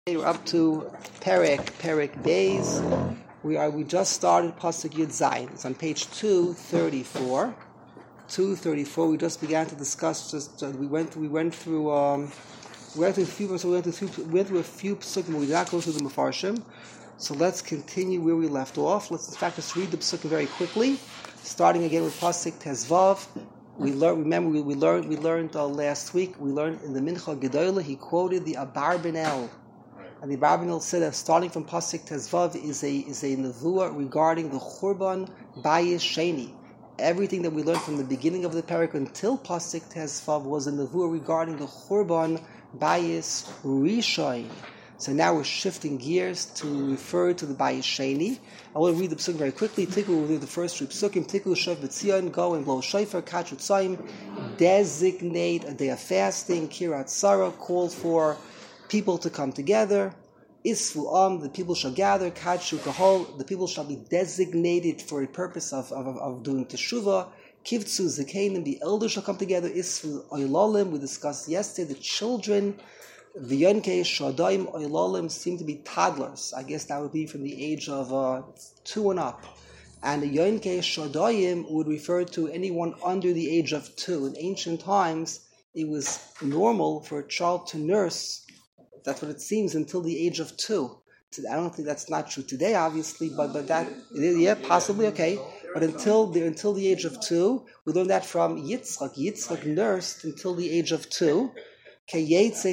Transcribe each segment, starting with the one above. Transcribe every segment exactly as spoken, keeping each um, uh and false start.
We're up to Perek, Perek Days. We are. We just started Pasuk Yud Zayin. It's on page two thirty-four. Two thirty-four. We just began to discuss. Just uh, we went. We went through. Um, we went through a few. So we went through. We went through a few psukim. We did not go through the Mefarshim. So let's continue where we left off. Let's in fact just read the psukim very quickly, starting again with Pasuk Tezvav. We learned. Remember, we, we learned. We learned uh, last week. We learned in the Mincha Gedolah. He quoted the Abarbanel. And the Abarbanel said that starting from Pasuk Tezvav is a is a nevuah regarding the Churban Bayis Sheni. Everything that we learned from the beginning of the parak until Pasuk Tezvav was a nevuah regarding the Churban Bayis Rishon. So now we're shifting gears to refer to the Bayis Sheni. I will read the psukim very quickly. Tiku will read the first three psukim. Tiku Shav B'Tzion, go and blow shofar, Kachut Tzayim, designate a day of fasting. Kirat Sarah, call for people to come together. Isfu Am, the people shall gather. Kadshu Kahol, the people shall be designated for a purpose of, of, of doing teshuvah. Kivtzu Zakenim, the elders shall come together. Isfu Oylolim, we discussed yesterday, the children. V'yonke Shadaim Oylolim seem to be toddlers. I guess that would be from the age of uh, two and up. And the Yonke Shadaim would refer to anyone under the age of two. In ancient times, it was normal for a child to nurse. That's what it seems until the age of two. I don't think that's not true today, obviously, but but that yeah, possibly okay. But until the until the age of two, we learned that from Yitzchak. Yitzchak nursed until the age of two. There is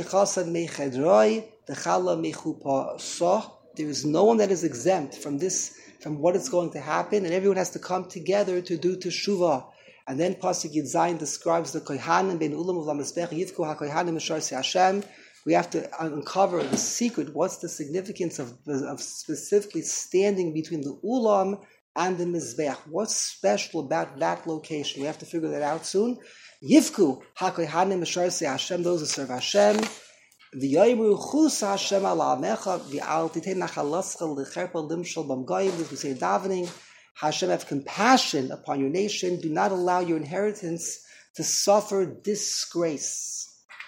no one that is exempt from this, from what is going to happen, and everyone has to come together to do teshuvah. And then Pasuk Yud Zayin describes the kohanim ben ulam of lamizbech yivku hakohanim misharsi Hashem. We have to uncover the secret. What's the significance of, of specifically standing between the ulam and the mizbech? What's special about that location? We have to figure that out soon. Yivku hakohanim misharsi Hashem, those who serve Hashem. V'yoyimru chus Hashem ala amecha v'al titei nachalascha l'cherpa limshal b'mgoyim. As we say davening, Hashem, have compassion upon your nation. Do not allow your inheritance to suffer disgrace.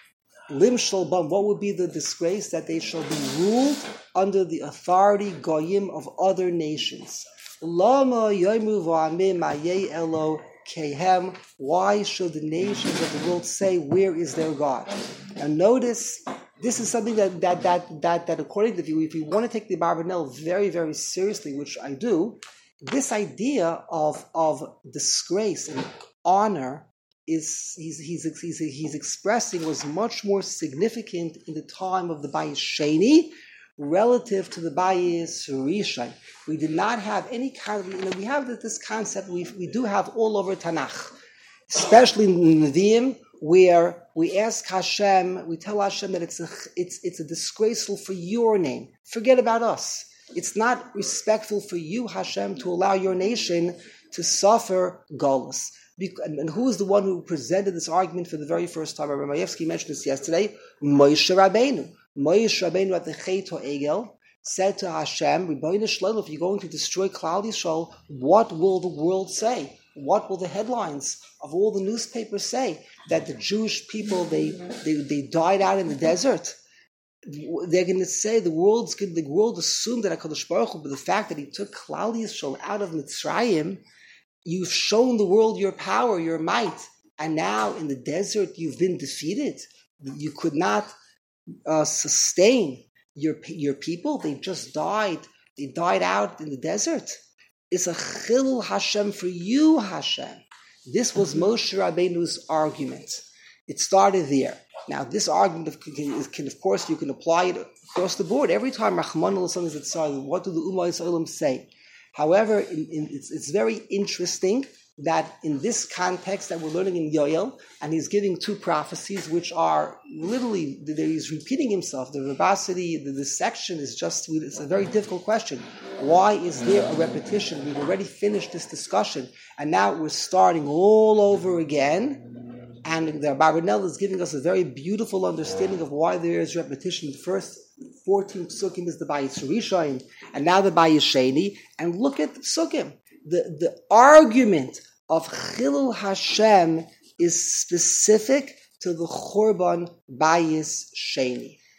Limshal bam, what would be the disgrace? That they shall be ruled under the authority goyim of other nations. Lama yoymu v'amim mayei elo kehem. Why should the nations of the world say, where is their God? And notice, this is something that that that that, that according to you, if you want to take the Abarbanel very, very seriously, which I do, this idea of of disgrace and honor is he's he's he's he's expressing was much more significant in the time of the Bayis Sheni relative to the Bayis Rishon. We did not have any kind of, you know, we have this concept we we do have all over Tanakh, especially in Nevi'im, where we ask Hashem, we tell Hashem that it's a it's it's a disgraceful for your name. Forget about us. It's not respectful for you, Hashem, to allow your nation to suffer galus. And who is the one who presented this argument for the very first time? Rabbi Mayevsky mentioned this yesterday. Moshe Rabbeinu. Moshe Rabbeinu at the Chet HaEgel said to Hashem, Rebbeinu Shalom, if you're going to destroy Klal Yisrael, what will the world say? What will the headlines of all the newspapers say? That the Jewish people, they they, they died out in the desert? They're going to say the world's good. The world assumed that HaKadosh Baruch Hu, but the fact that He took Klal Yisrael out of Mitzrayim, you've shown the world your power, your might, and now in the desert you've been defeated. You could not uh, sustain your your people. They just died. They died out in the desert. It's a chilul Hashem for you, Hashem. This was Moshe Rabbeinu's argument. It started there. Now, this argument can, can, of course, you can apply it across the board. Every time Rachmana litzlan is said, what do the Ummah Yisraelim say? However, in, in, it's, it's very interesting that in this context that we're learning in Yoel, and he's giving two prophecies which are literally, he's repeating himself. The verbosity, the, the section is just, it's a very difficult question. Why is there a repetition? We've already finished this discussion, and now we're starting all over again. And the Abarbanel is giving us a very beautiful understanding of why there is repetition. The first fourteen psukim is the Bayis Rishon, and now the Bayis Sheni. And look at the psukim. The, the argument of Chilul Hashem is specific to the Churban Bayis Sheni.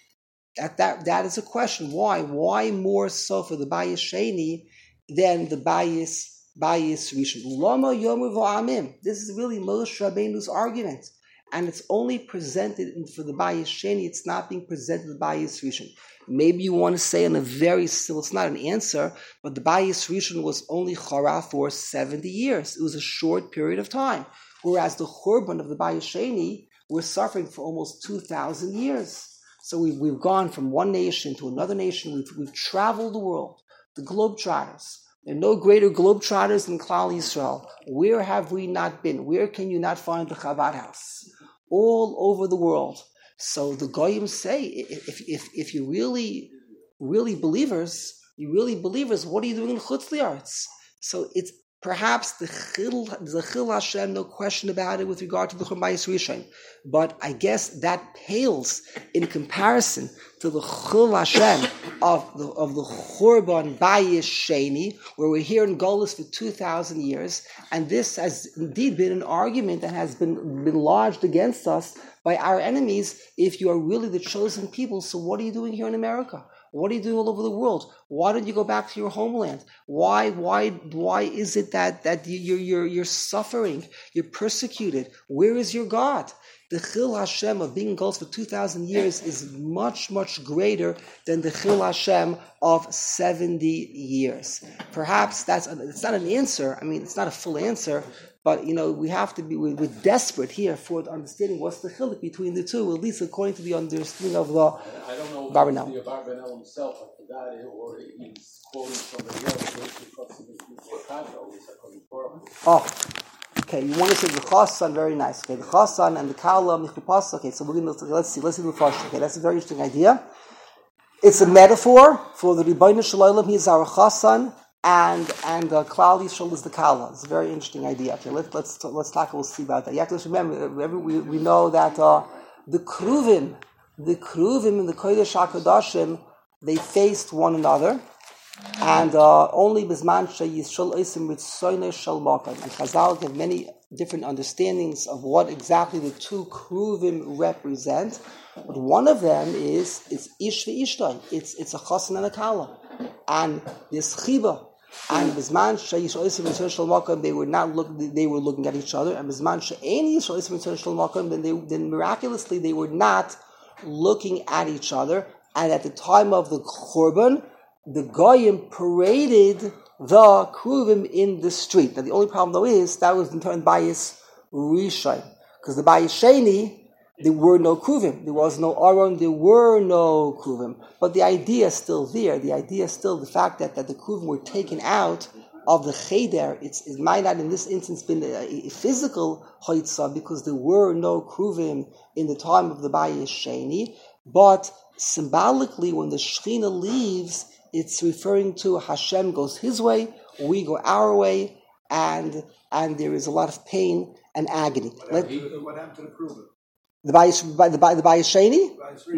That, that, that is a question. Why? Why more so for the Bayis Sheni than the Bayis, Bayis Rishon? Lama Yomu V'Amim. This is really Moshe Rabbeinu's argument. And it's only presented in, for the Bayis Sheni, it's not being presented in the Bayis Rishon. Maybe you want to say in a very still, it's not an answer, but the Bayis Rishon was only Chara for seventy years. It was a short period of time. Whereas the Churban of the Bayis Sheni were suffering for almost two thousand years. So we've, we've gone from one nation to another nation. We've, we've traveled the world. The globetrotters. There are no greater globetrotters than Klal Yisrael. Where have we not been? Where can you not find the Chabad house? All over the world. So the Goyim say, if if if you really, really believers, you really believers, what are you doing in Chutz Li'aretz? So it's perhaps the Chil, the Chil Hashem, no question about it with regard to the Chumayis Rishon. But I guess that pales in comparison to the Chil Hashem of the of the Churban Bayis Sheni, where we're here in Golus for two thousand years, and this has indeed been an argument that has been, been lodged against us by our enemies. If you are really the chosen people, so what are you doing here in America? What are you doing all over the world? Why don't you go back to your homeland? Why, why, why is it that, that you're, you're, you're suffering? You're persecuted. Where is your God? The Chil Hashem of being in Golus for two thousand years is much, much greater than the Chil Hashem of seventy years. Perhaps that's, it's not an answer. I mean, it's not a full answer. But, you know, we have to be, we're, we're desperate here for understanding what's the chiluk between the two, at least according to the understanding of the I don't know if Barbanel. it's the Barbanel himself, I forgot it, or he's quoting somebody else. Oh, okay, you want to say the Chassan, very nice. Okay, the Chassan and the Kala, Michupas, okay, so we're going to, let's see, let's see the first. Okay, that's a very interesting idea. It's a metaphor for the Rebbeinu Shalom, he's our Chassan, and and uh, Klal Yisrael is the Kala. It's a very interesting idea. Okay, let, let's let's talk. We'll see about that. You have to remember. We we know that uh, the Kruvim, the Kruvim and the Kodesh Hakadoshim, they faced one another, and uh, only Bizman Yisrael Osim Ritzoynei Shel Makam. And Chazal have many different understandings of what exactly the two Kruvim represent. But one of them is it's Ish ve'Ishtoi. It's it's a Chassan and a Kala, and this Chiba. And Bizman Shayish Oisim and Shel Makam, they were not looking. They were looking at each other. And Bizman She'eni Yish Oisim and Shel Makam, then they then miraculously they were not looking at each other. And at the time of the Churban, the Goyim paraded the Kruvim in the street. Now the only problem though is that was in turn Bayis Rishon, because the Bayis Sheni, there were no Kruvim. There was no Aron. There were no Kruvim. But the idea is still there. The idea is still the fact that, that the Kruvim were taken out of the Cheder. It's, it might not in this instance been a, a physical Hoitzah because there were no Kruvim in the time of the Bayis Sheni. But symbolically, when the Shechina leaves, it's referring to Hashem goes his way, we go our way, and and there is a lot of pain and agony. What happened, Let, what happened to the Kruvim? The Bayis, the the Bayis Sheni,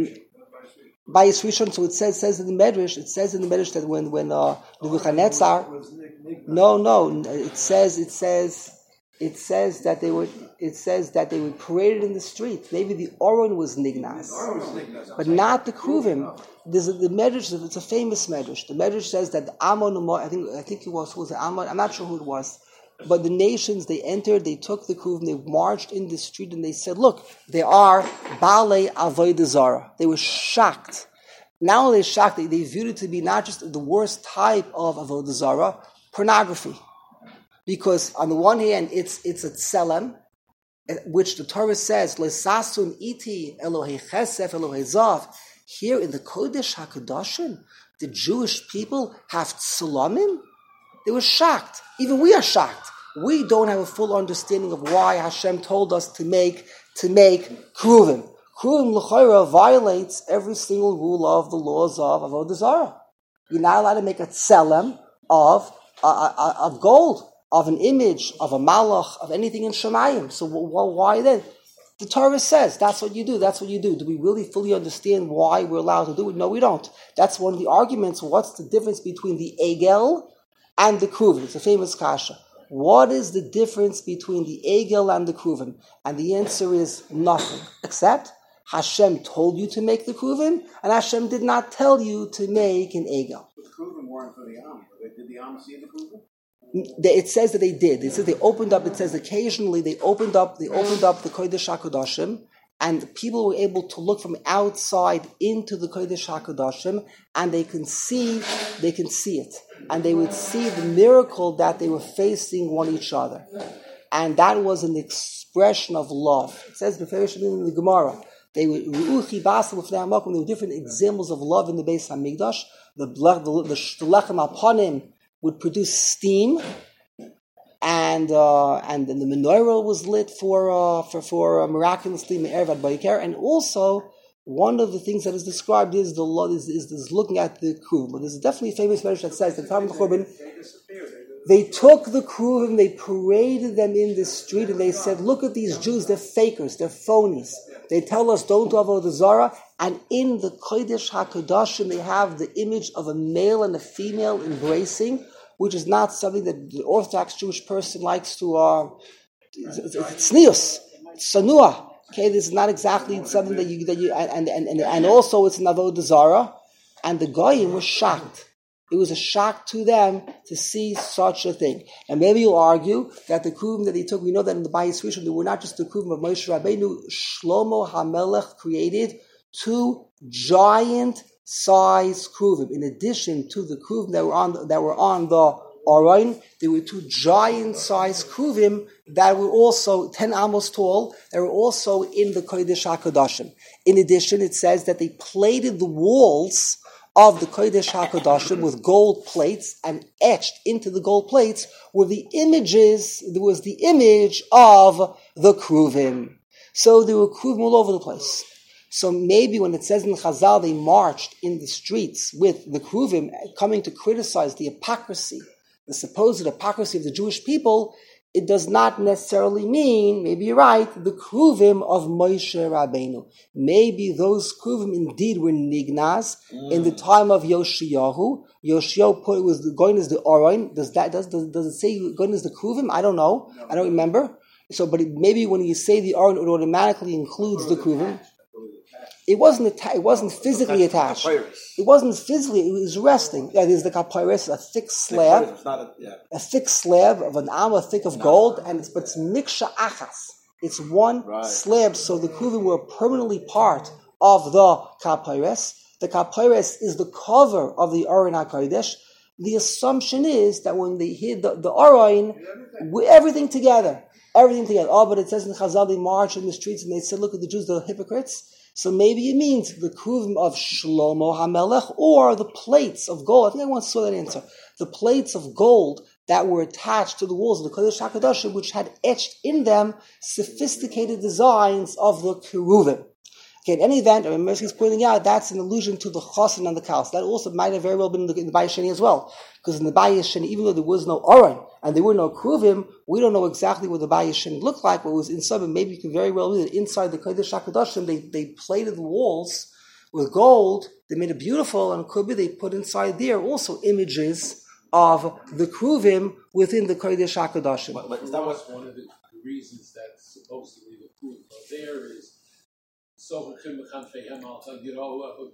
Bayis Rishon. So it says says in the Medrash. It says in the Medrash that when when uh, Nebuchadnezzar, no no, it says it says it says that they were it says that they were paraded in the street. Maybe the Oron was Nignas, but not the Kruvim. There's a, the Medrash. It's a famous Medrash. The Medrash says that the Ammon, I think I think it was who was it Ammon. I'm not sure who it was. But the nations, they entered, they took the Kruvim, they marched in the street, and they said, look, they are Baalei Avodah Zarah. They were shocked. Not only shocked, they, they viewed it to be not just the worst type of Avodah Zarah, pornography. Because on the one hand, it's it's a tselem, which the Torah says, Lesasun iti Elohei chesef Elohei zav. Here in the Kodesh HaKadoshim, the Jewish people have tselamim. They were shocked. Even we are shocked. We don't have a full understanding of why Hashem told us to make to make Kruvim. Kruvim l'chayra violates every single rule of the laws of Avodah Zarah. You're not allowed to make a tselem of uh, uh, of gold, of an image, of a malach, of anything in Shemayim. So well, why then? The Torah says that's what you do. That's what you do. Do we really fully understand why we're allowed to do it? No, we don't. That's one of the arguments. What's the difference between the egel and the Kruvim? It's a famous kasha. What is the difference between the Egel and the Kruvim? And the answer is nothing, except Hashem told you to make the kruvim, and Hashem did not tell you to make an egel. But the Kruvim weren't for the Am. Did the Am see the Kruvim? It says that they did. It says they opened up. It says occasionally they opened up. They opened up the Kodesh HaKodashim, and people were able to look from outside into the Kodesh HaKodashim, and they can see. They can see it, and they would see the miracle that they were facing one each other, and that was an expression of love. It says in the Gemara. They were ruuchi basel with their makom. There were different examples of love in the Beis Hamikdash. The the the, the lechem aponim would produce steam, and uh, and then the menorah was lit for uh, for for uh, miraculously me'erev ad boker. And also one of the things that is described is the law is, is is looking at the kruvim. But there's definitely a famous medrash that says that time of the Churban, they took the kruvim, they paraded them in the street, and they said, "Look at these Jews. They're fakers. They're phonies. They tell us don't do avodah zarah." And in the Kodesh HaKodashim, they have the image of a male and a female embracing, which is not something that the Orthodox Jewish person likes to. Uh, it's tznius, it's sanua. Okay, this is not exactly something that you that you and and and, and also it's an avodah zarah, and the goyim were shocked. It was a shock to them to see such a thing. And maybe you'll argue that the kruvim that they took, we know that in the Bayis Rishon, they were not just the kruvim of Moshe Rabbeinu. Shlomo HaMelech created two giant-sized kruvim. In addition to the kruvim that were on the, that were on the Aron, there were two giant-sized kruvim that were also ten amos tall. They were also in the Kodesh HaKodashim. In addition, it says that they plated the walls of the Kodesh HaKodashim with gold plates, and etched into the gold plates were the images, there was the image of the Kruvim. So there were Kruvim all over the place. So maybe when it says in Chazal they marched in the streets with the Kruvim coming to criticize the hypocrisy, the supposed hypocrisy of the Jewish people, it does not necessarily mean, maybe you're right, the Kruvim of Moshe Rabbeinu. Maybe those Kruvim indeed were Nignaz mm. in the time of Yoshiyahu. Yoshiyahu put it was the going as the Aron. Does that does does, does it say going as the Kruvim? I don't know. No. I don't remember. So, but it, maybe when you say the Aron, it automatically includes the Kruvim. It wasn't atta- it wasn't physically attached. It wasn't physically. It was resting. Yeah, there's the kapyrus, a thick slab, a, yeah. a thick slab of an amma thick of gold, and it's but it's miksha achas. It's one right. slab. So the kruvim were permanently part of the kapyrus. The kapyrus is the cover of the Aron HaKodesh. The assumption is that when they hid the, the Aron, with everything together, everything together. Oh, but it says in Chazal they marched in the streets and they said, "Look at the Jews, they're hypocrites." So maybe it means the kruvim of Shlomo HaMelech or the plates of gold. I think I once saw that answer. The plates of gold that were attached to the walls of the Kodesh HaKadoshim, which had etched in them sophisticated designs of the keruvim. Okay, in any event, Mercy is pointing out that's an allusion to the chosin and the kaus. That also might have very well been in the, in the Bayis Sheni as well. Because in the Bayis Sheni, even though there was no Aron and there were no kruvim, we don't know exactly what the Bayis Sheni looked like, but it was inside, but maybe you could very well be that inside the Kodesh HaKadoshim, they, they plated the walls with gold, they made it beautiful, and it could be they put inside there also images of the kruvim within the Kodesh HaKadoshim. But, but that was one of the reasons that supposedly the kruvim are there is so you know,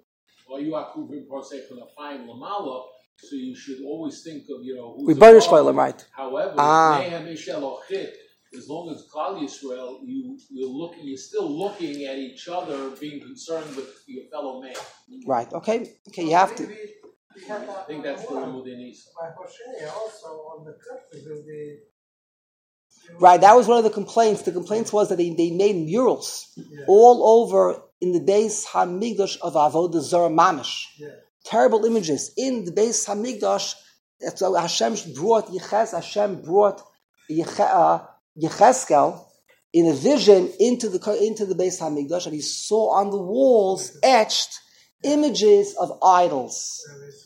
so you should always think of, you know, who's above. Right. However, ah. as long as Klal Yisrael, you you're looking, you're still looking at each other, being concerned with your fellow man. Right. Okay. Okay. You have to. I think that's the Limud in Isa. Also on the cliff, the Right, that was one of the complaints. The complaints was that they, they made murals yeah. all over in the Beis Hamikdash of Avodah Zarah Mamish. Yeah. Terrible images. In the Beis Hamikdash, that's how Hashem brought Yeches, Hashem brought Yeche, uh, Yecheskel in a vision into the into the Beis Hamikdash, and he saw on the walls etched images of idols.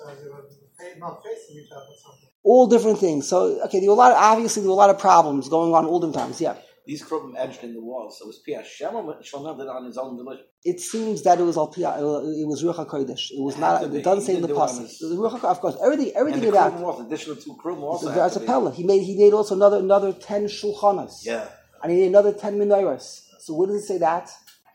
All different things. So, okay, there were a lot of, obviously there were a lot of problems going on olden times, yeah. These kruvim edged in the walls. So it was Pi Hashem or Shlomo did it on his own volition? It seems that it was Al Pi, it was Ruach HaKodesh. It was not, it doesn't say in the pasuk. Of course, everything, everything and about. And the additional two kruvim also. There's a pella. He made, he made also another, another ten shulchanos. Yeah. And he made another ten menorahs. So what does it say that?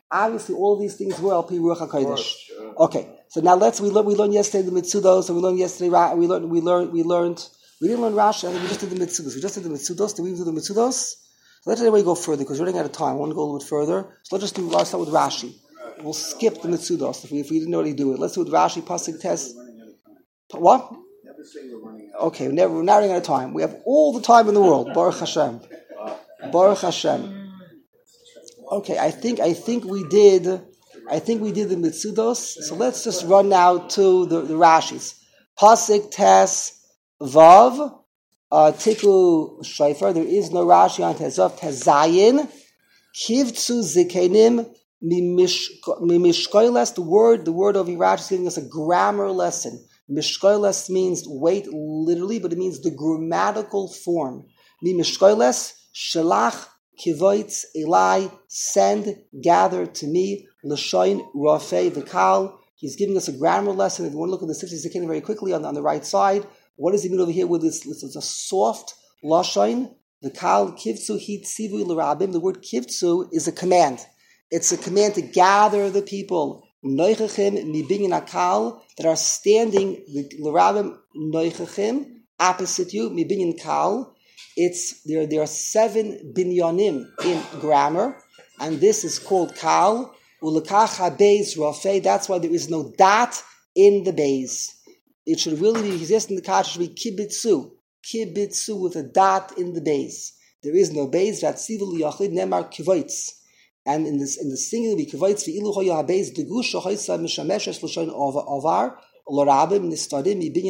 Obviously, all these things were Al Pi Ruach HaKodesh. Okay, so now let's we learned we learned yesterday the Mitzudos, and we learned yesterday we learned we learned we learned we didn't learn Rashi. I think we just did the Mitzudos. We just did the Mitzudos. Did we do the Mitzudos? So let's anyway go further because we're running out of time. I want to go a little bit further. So let's just do. Let's start with Rashi. We'll skip the Mitzudos if we if we didn't already do it. Let's do it with Rashi Pasuk Test. What? Okay, we're never we're not running out of time. We have all the time in the world. Baruch Hashem. Baruch Hashem. Okay, I think I think we did I think we did the Mitzudos. So let's just run now to the, the Rashis. Pasuk Tes Vav uh, Tiku Shofar. There is no Rashi on Tes Vav Tes Zayin. Kivtzu Zikenim Mimishkoiles. The word the word of Rashi is giving us a grammar lesson. Mishkoiles means weight literally, but it means the grammatical form. Mimishkoiles Shalach Kivoitz Elai, send, gather to me, L'shoin Rafei V'kal. He's giving us a grammar lesson. If you want to look at the Sifsei Zikanim very quickly on, on the right side, what does he mean over here with this? It's a soft L'shoin V'kal Kivtzu Hit Sivu L'rabim. The word Kivtzu is a command. It's a command to gather the people. Noichachim Mibinyan Akal, that are standing, L'rabim Noichachim, opposite you, Mibinyan Kal. It's there. There are seven binyanim in grammar, and this is called kal. Ulekach habeis rafei. That's why there is no dot in the beis. It should really be existing. The kach should be kibitzu, kibitzu with a dot in the beis. There is no beis. That's sivul yachid nemar kivoitz. And in this in the singular, be kivoitz v'ilu hoya habeis degush shochaysa mishameshes l'shoin avar. So he's saying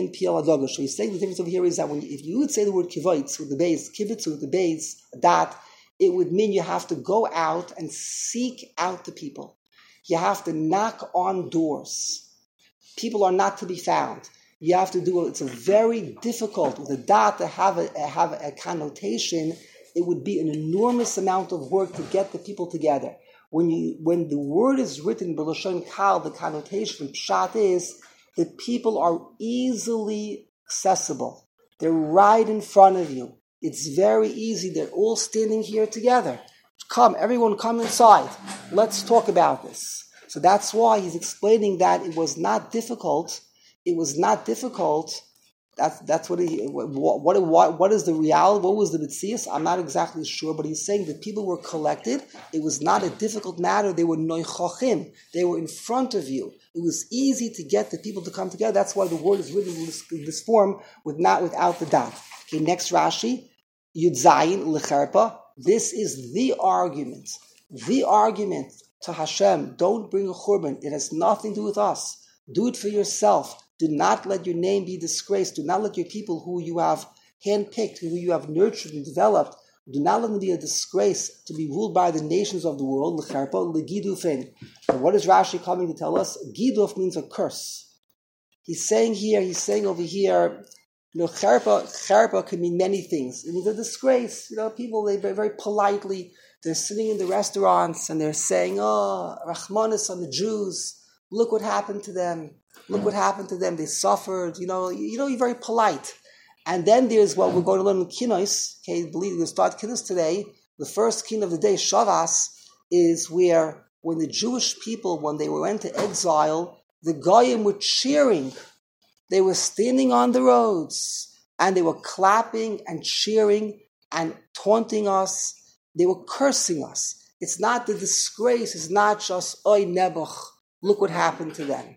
the difference over here is that when you, if you would say the word kivoitz with the base, kibitz with the base, that it would mean you have to go out and seek out the people. You have to knock on doors. People are not to be found. You have to do it. It's a very difficult with a dot to have a have a connotation. It would be an enormous amount of work to get the people together. When you when the word is written b'lashon kal, the connotation pshat is the people are easily accessible. They're right in front of you. It's very easy. They're all standing here together. Come, everyone come inside. Let's talk about this. So that's why he's explaining that it was not difficult. It was not difficult. That's that's what he, what, what, what, what is the reality? What was the mitzias? I'm not exactly sure, but he's saying that people were collected. It was not a difficult matter. They were noichachim. They were in front of you. It was easy to get the people to come together. That's why the word is written in this, in this form, with not without the dot. Okay, next Rashi, Yud Zayin L'Cherpa. This is the argument, the argument to Hashem. Don't bring a churban. It has nothing to do with us. Do it for yourself. Do not let your name be disgraced. Do not let your people who you have handpicked, who you have nurtured and developed, do not let them be a disgrace to be ruled by the nations of the world. L'cherpa, l'gidufin. And what is Rashi coming to tell us? Giduf means a curse. He's saying here, he's saying over here, you know, cherpa, cherpa can mean many things. It means a disgrace. You know, people, they very, very politely, they're sitting in the restaurants and they're saying, oh, Rachmanis on the Jews. Look what happened to them. Look what happened to them. They suffered. You know, you know, you're very polite. And then there's what we're going to learn in Kinos. Okay, believe we'll start Kinos today. The first kin of the day, Shavas, is where when the Jewish people, when they went to exile, the Goyim were cheering. They were standing on the roads and they were clapping and cheering and taunting us. They were cursing us. It's not the disgrace. It's not just, oy nebuch, look what happened to them.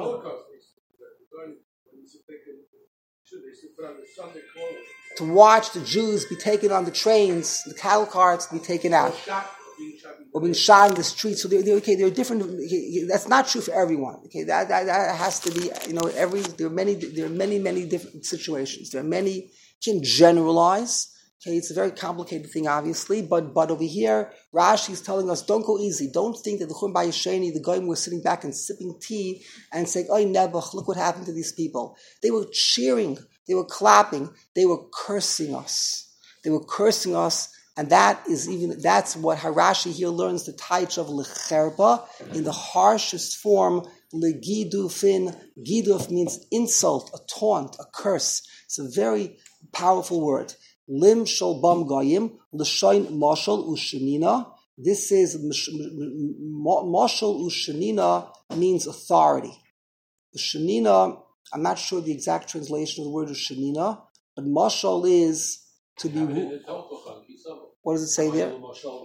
To watch the Jews be taken on the trains, the cattle carts be taken out, or being shot in the streets. So they're, they're okay. There are different. Okay, that's not true for everyone. Okay, that, that that has to be. You know, every there are many. There are many many different situations. There are many. You can generalize. Okay, it's a very complicated thing, obviously, but but over here, Rashi is telling us, don't go easy. Don't think that the Chum Bayesheni, the Goyim were sitting back and sipping tea and saying, "Oy nebuch, look what happened to these people." They were cheering, they were clapping, they were cursing us. They were cursing us, and that is even that's what Harashi here learns the taich of lecherba in the harshest form. Legidufin, giduf means insult, a taunt, a curse. It's a very powerful word. Lim shol bam goyim l'shoin mashal ushenina This is Mashal Ushanina means authority. Ushanina, I'm not sure the exact translation of the word Ushanina, but Mashal is to be. What does it say there?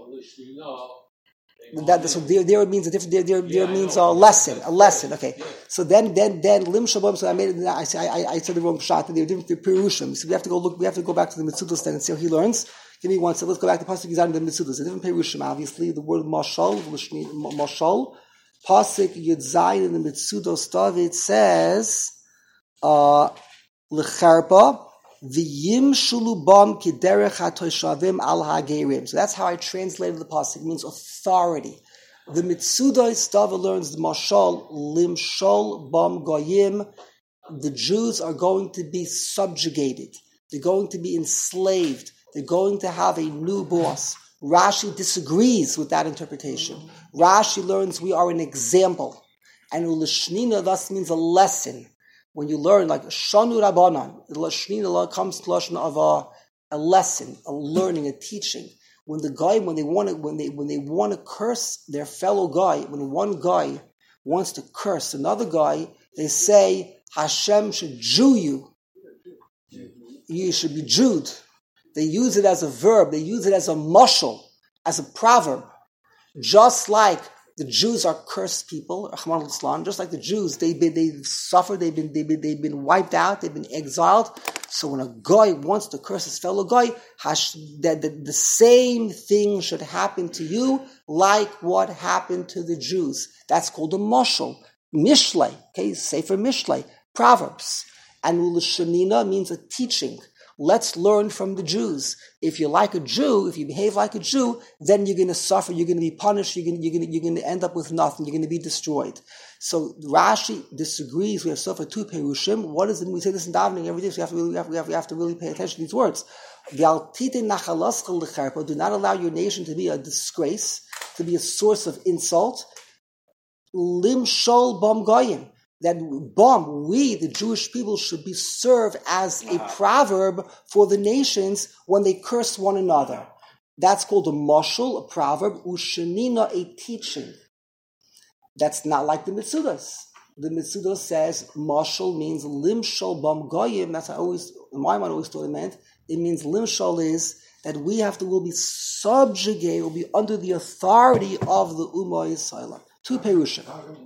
That so there, there means a different. There, there, there means a lesson, a lesson. Okay. So then, then, then lim shabam. So I made it. I I, I said the wrong shot. There are different perushim. So we have to go look. We have to go back to the Mitzudos then and see how he learns. Give me one. So let's go back to pasuk Yizan the Mitzudos. A different perushim. Obviously, the word mashal, mashal, pasuk Yizan in the Mitzudos David says, uh, lecharpa. V'yim shulubam kiderech hatoishavim al hagerim. So that's how I translated the pasuk. It means authority. The Mitzudos David learns the mashal limshol bam goyim. The Jews are going to be subjugated. They're going to be enslaved. They're going to have a new boss. Rashi disagrees with that interpretation. Rashi learns we are an example, and ulishnina thus means a lesson. When you learn, like Shanu Rabbanan, Shnina comes to lashon of a, a lesson, a learning, a teaching. When the guy, when they want to, when they when they want to curse their fellow guy, when one guy wants to curse another guy, they say Hashem should Jew you. You should be Jewed. They use it as a verb. They use it as a mashal, as a proverb, just like. The Jews are cursed people, just like the Jews, they've been, they've suffered, they've been, they've been, they've been wiped out, they've been exiled. So when a guy wants to curse his fellow guy, that the, the same thing should happen to you, like what happened to the Jews. That's called a mashal, mishlei. Okay, Sefer Mishlei, Proverbs. And ulishanina means a teaching. Let's learn from the Jews. If you're like a Jew, if you behave like a Jew, then you're going to suffer, you're going to be punished, you're going to, you're going to, you're going to end up with nothing, you're going to be destroyed. So Rashi disagrees. We have so far two perushim. What is it? We say this in davening every day, so we have to really, we have, we have, we have to really pay attention to these words. Do not allow your nation to be a disgrace, to be a source of insult. Lim shol bam goyim. That bomb, we, the Jewish people, should be served as a proverb for the nations when they curse one another. That's called a mashal, a proverb, ushanina, a teaching. That's not like the Mitzudos. The Mitzudos says mashal means limshal bam goyim. That's how I always, in my mind, always thought it meant. It means limshal is that we have to, will be subjugated, will be under the authority of the Ummah Yisrael. Two perushim.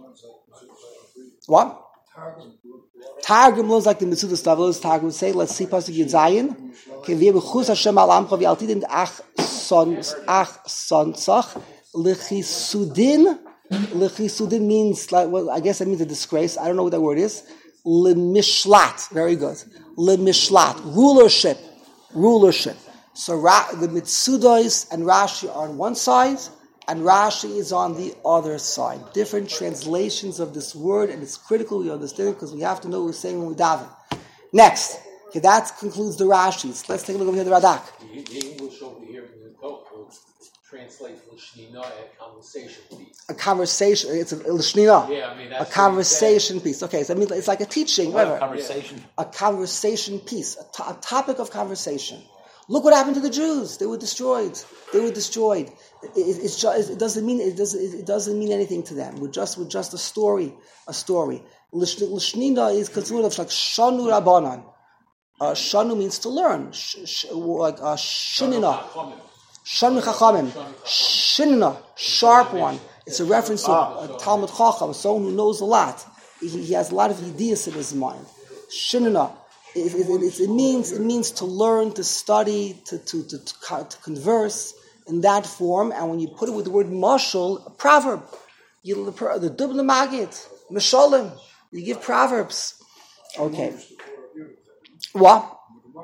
What? Targum learns like the Mitzudos David. Targum say, let's see pasuk Yitzayin. Okay, we have chus Hashem al amcha v'altidin ach son ach son tzach lechisudin. Lechisudin means like, well, I guess it means a disgrace. I don't know what that word is. Lemishlat, very good. Lemishlat, rulership, rulership. So Ra- the Mitzudos and Rashi are on one side, and Rashi is on the other side. Different translations of this word, and it's critical we understand it because we have to know what we're saying when we daven. Next, okay, that concludes the Rashis. Let's take a look over here at the Radak. The, the English over here in the Torah translates Lishnina a conversation piece. A conversation, it's a Lishnina. Yeah, I mean that's a conversation piece. Okay, so I mean it's like a teaching, whatever. A conversation. Yeah. A conversation piece, a, to- a topic of conversation. Look what happened to the Jews. They were destroyed. They were destroyed. It, it, it's just, it doesn't mean it doesn't it doesn't mean anything to them. We're just we're just a story, a story. Lishnina is considered of like shanu rabbanan. Uh, shanu means to learn. Sh, sh, like uh, shinina, shanu chachamim, shinina, sharp one. It's a reference to a Talmud Chacham, someone who knows a lot. He, he has a lot of ideas in his mind. Shinina. It, it, it, it means it means to learn, to study, to to, to to to converse in that form. And when you put it with the word mashal, a proverb, you the the Dubna Magid, Mishalim, you give proverbs. Okay. What?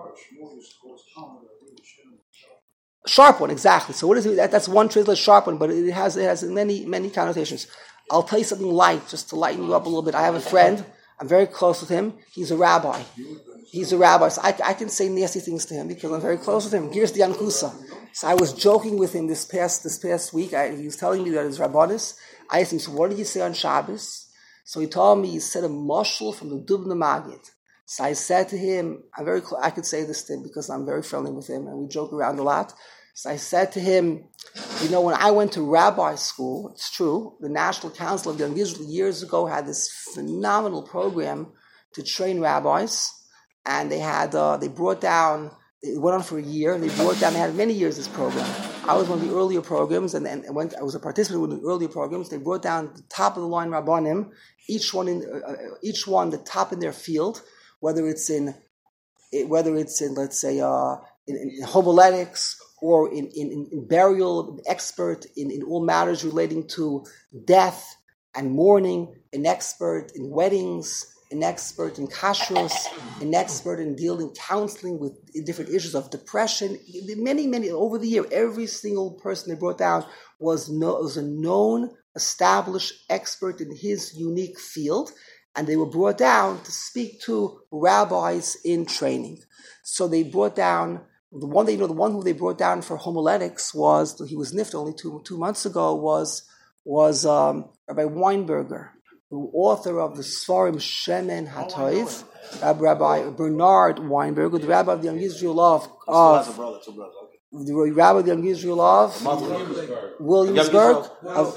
Sharp one, exactly. So what is it? That, that's one translation, sharp one, but it has it has many many connotations. I'll tell you something light, just to lighten you up a little bit. I have a friend. I'm very close with him. He's a rabbi. He's a rabbi, so I, I can say nasty things to him because I'm very close with him. Here's the Yankusa. So I was joking with him this past this past week. I, he was telling me that his rabbanis. I asked him, so what did you say on Shabbos? So he told me he said a mashal from the Dubna Magid. So I said to him, I'm very cl- I could say this to him because I'm very friendly with him and we joke around a lot. So I said to him, you know, when I went to rabbi school, it's true, the National Council of Young Israel years ago had this phenomenal program to train rabbis, and they had, uh, they brought down, it went on for a year, and they brought down, they had many years this program. I was one of the earlier programs, and, and went, I was a participant in the earlier programs. They brought down the top of the line rabbanim, each one in, uh, each one the top in their field, whether it's in, whether it's in, let's say, uh, in, in homiletics, or in, in, in burial, an expert in, in all matters relating to death and mourning, an expert in weddings, an expert in kashrus, an expert in dealing, counseling with different issues of depression. Many, many, over the year, every single person they brought down was, no, was a known, established expert in his unique field, and they were brought down to speak to rabbis in training. So they brought down The one they you know, the one who they brought down for homiletics was, he was nifted only two two months ago, was was um, Rabbi Weinberger, the author of the Svarim Shemen HaToiv, Rabbi, Rabbi Bernard Weinberger, the rabbi of the Young Israel of, of the rabbi of the Young Israel of Williamsburg, Williamsburg of,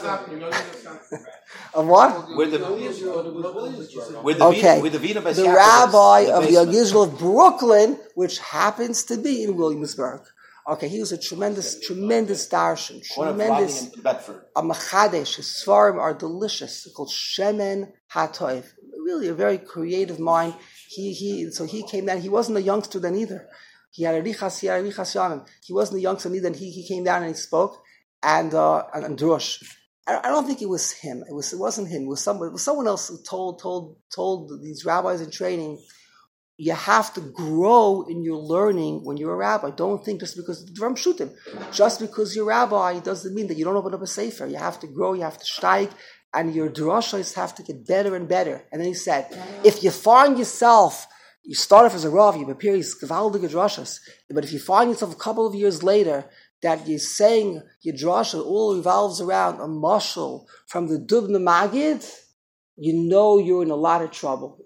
of what? Where the, where the okay, where the, Vina the rabbi of the Young Israel of Brooklyn, which happens to be in Williamsburg. Okay, he was a tremendous, tremendous darshan, tremendous a machadesh. His svarim are delicious. They're called Shemen HaToiv. Really, a very creative mind. He he. So he came down. He wasn't a youngster then either. He had a richas, he had a richas yamim. He wasn't a youngster either. And he he came down and he spoke and uh, and, and drush. I, I don't think it was him. It was it wasn't him. It was someone. It was someone else who told told told these rabbis in training. You have to grow in your learning when you're a rabbi. Don't think just because Dvarim Shutim, just because you're a rabbi doesn't mean that you don't open up a sefer. You have to grow, you have to steig, and your drashos have to get better and better. And then he said, if you find yourself, you start off as a rav, you prepare these gewaldige drashos, but if you find yourself a couple of years later that you're saying your drasha all revolves around a mashal from the Dubna Magid, you know you're in a lot of trouble.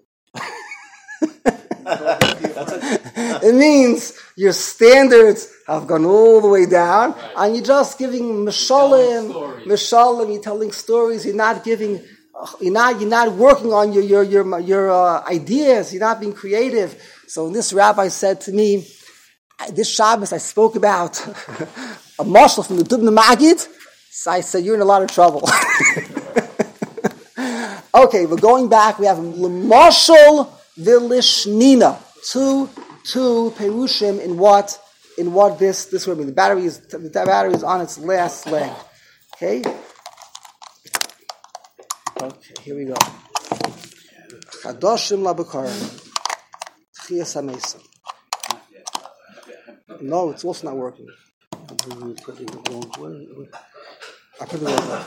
It means your standards have gone all the way down, right, and you're just giving mishalim, mishalim. You're telling stories. You're not giving. You're not. You're not working on your your your your uh, ideas. You're not being creative. So this rabbi said to me, this Shabbos I spoke about a mashal from the Dubna Magid. So I said, you're in a lot of trouble. Okay, we're going back. We have mashal Vilishnina, two two perushim in what in what this this would mean. The battery is the battery is on its last leg. Okay. Okay, here we go. Chadoshim labakarim. Chias hamesa. No, it's also not working. I put it wrong.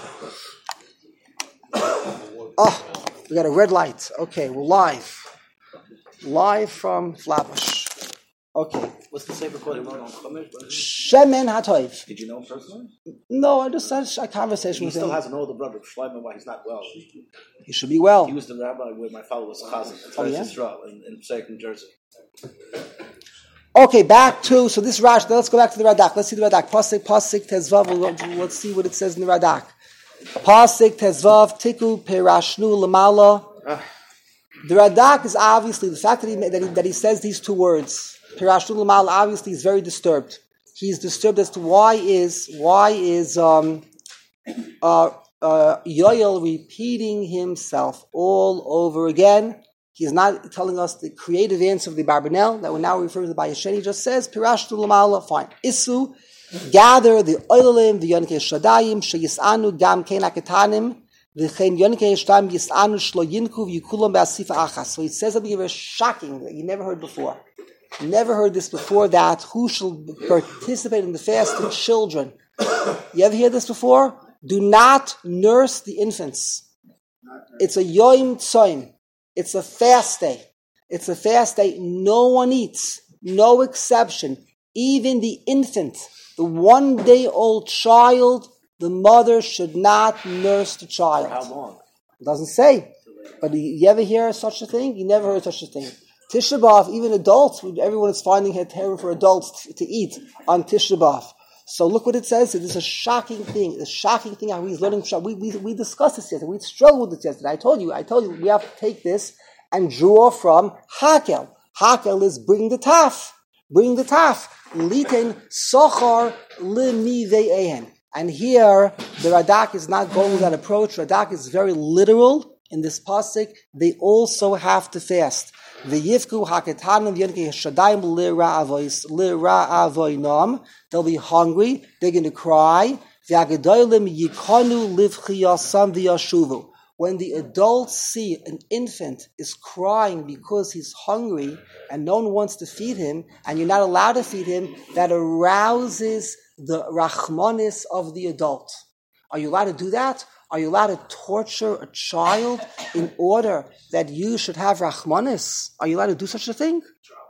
Oh, we got a red light. Okay, we're live. Live from Flatbush. Okay. What's the same recording on Chumash? Shemen HaToiv. Did you know him personally? No, I just had a conversation he with him. He still has an older brother, Shlomo, why he's not well. He should be well. He was the rabbi where my father was chazan. Oh, yeah? in, in Passaic, New Jersey. Okay, back to, so this Rash, let's go back to the Radak. Let's see the Radak. Pasik, Pasik, Tezvav. Let's see what it says in the Radak. Pasik, Tezvav, Tiku, Perashnu, Lamala. Uh. The Radak is obviously, the fact that he, that he, that he says these two words, Pirashnu L'mal, obviously is very disturbed. He's disturbed as to why is, why is um, uh, uh, Yoel repeating himself all over again. He's not telling us the creative answer of the Barbanel, that we're now referring to the Bayasheni. He just says, Pirashnu L'mal, fine. Isu, gather the Oilim, the Yonkei Shadayim, Sheyisanu, Gam Kein Aketanim, so it says something very shocking that you never heard before. You never heard this before, that who shall participate in the fast? The children. You ever hear this before? Do not nurse the infants. It's a Yom Tzoim. It's a fast day. It's a fast day. No one eats. No exception. Even the infant, the one-day-old child, the mother should not nurse the child. For how long? It doesn't say. But you ever hear such a thing? You never heard such a thing. Tisha B'Av, even adults, everyone is finding it terrible for adults to, to eat on Tisha B'Av. So look what it says. It is a shocking thing. A shocking thing how he's learning. We, we, we discussed this yesterday. We struggled with this yesterday. I told you, I told you we have to take this and draw from Hakel. Hakel is bring the taf. Bring the taf. Liten sochar limi ve'ehen. And here, the Radak is not going with that approach. Radak is very literal in this pasuk. They also have to fast. V'yifku haketanim v'yonke shadayim l'ra'avois l'ra'avoinam. They'll be hungry. They're going to cry. V'agadolim yikonu livchiyasam v'yashuvu. When the adults see an infant is crying because he's hungry and no one wants to feed him, and you're not allowed to feed him, that arouses the rachmanis of the adult. Are you allowed to do that? Are you allowed to torture a child in order that you should have rachmanis? Are you allowed to do such a thing?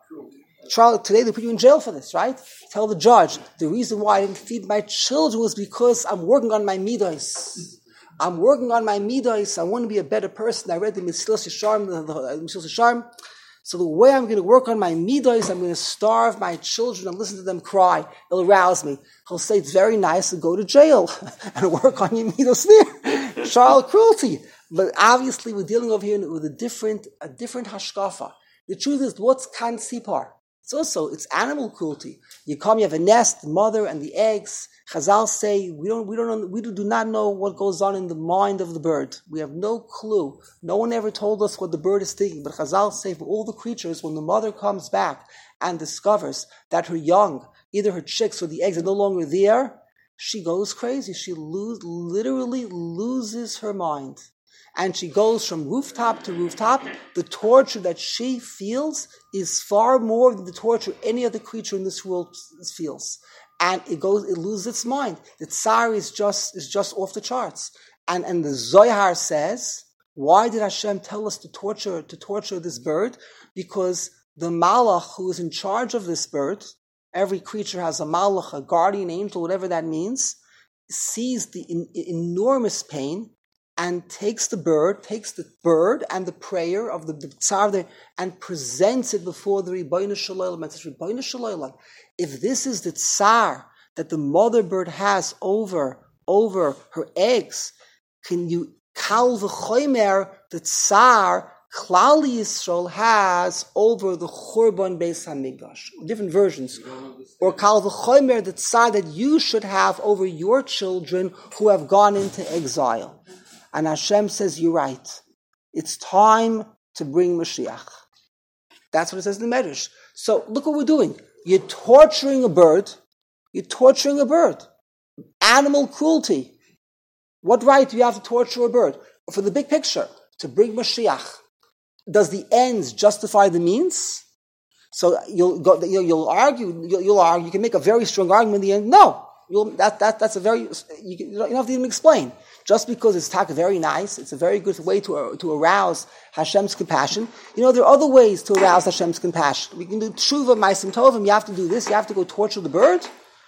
Child, today they put you in jail for this, right? Tell the judge, the reason why I didn't feed my children was because I'm working on my midos. I'm working on my midos. I want to be a better person. I read the Mesilas Yesharim, the, the, the Mesilas Yesharim. So the way I'm going to work on my midos, I'm going to starve my children and listen to them cry. It'll arouse me. He'll say it's very nice to go to jail and work on your midos there. Child cruelty. But obviously we're dealing over here with a different, a different hashkafa. The truth is, what's kan sipar? It's also, it's animal cruelty. You come, you have a nest, the mother and the eggs. Chazal say, we don't, we don't, we do not know what goes on in the mind of the bird. We have no clue. No one ever told us what the bird is thinking. But Chazal say, for all the creatures, when the mother comes back and discovers that her young, either her chicks or the eggs are no longer there, she goes crazy. She lose, literally loses her mind. And she goes from rooftop to rooftop. The torture that she feels is far more than the torture any other creature in this world feels. And it goes, it loses its mind. The tsar is just, is just off the charts. And, and the Zohar says, why did Hashem tell us to torture, to torture this bird? Because the malach who is in charge of this bird, every creature has a malach, a guardian angel, whatever that means, sees the in, enormous pain and takes the bird, takes the bird and the prayer of the, the tsar there and presents it before the Ribbono Shel Olam and says, Ribbono Shel Olam, if this is the tsar that the mother bird has over, over her eggs, can you, kal v'chomer, the tsar Klal Yisrael has over the Churban Beis HaMikdash. Different versions. Or kal v'chomer, the tsar that you should have over your children who have gone into exile. And Hashem says, you're right. It's time to bring Mashiach. That's what it says in the Medrash. So look what we're doing. You're torturing a bird. You're torturing a bird. Animal cruelty. What right do you have to torture a bird? For the big picture, to bring Mashiach. Does the ends justify the means? So you'll go, you'll, you'll argue, you'll, you'll argue, you can make a very strong argument in the end. No. You'll, that, that, that's a very, you, can, you don't have to even explain. Just because it's taka very nice, it's a very good way to, to arouse Hashem's compassion. You know, there are other ways to arouse Hashem's compassion. We can do tshuva, ma'asim tovim, you have to do this, you have to go torture the bird.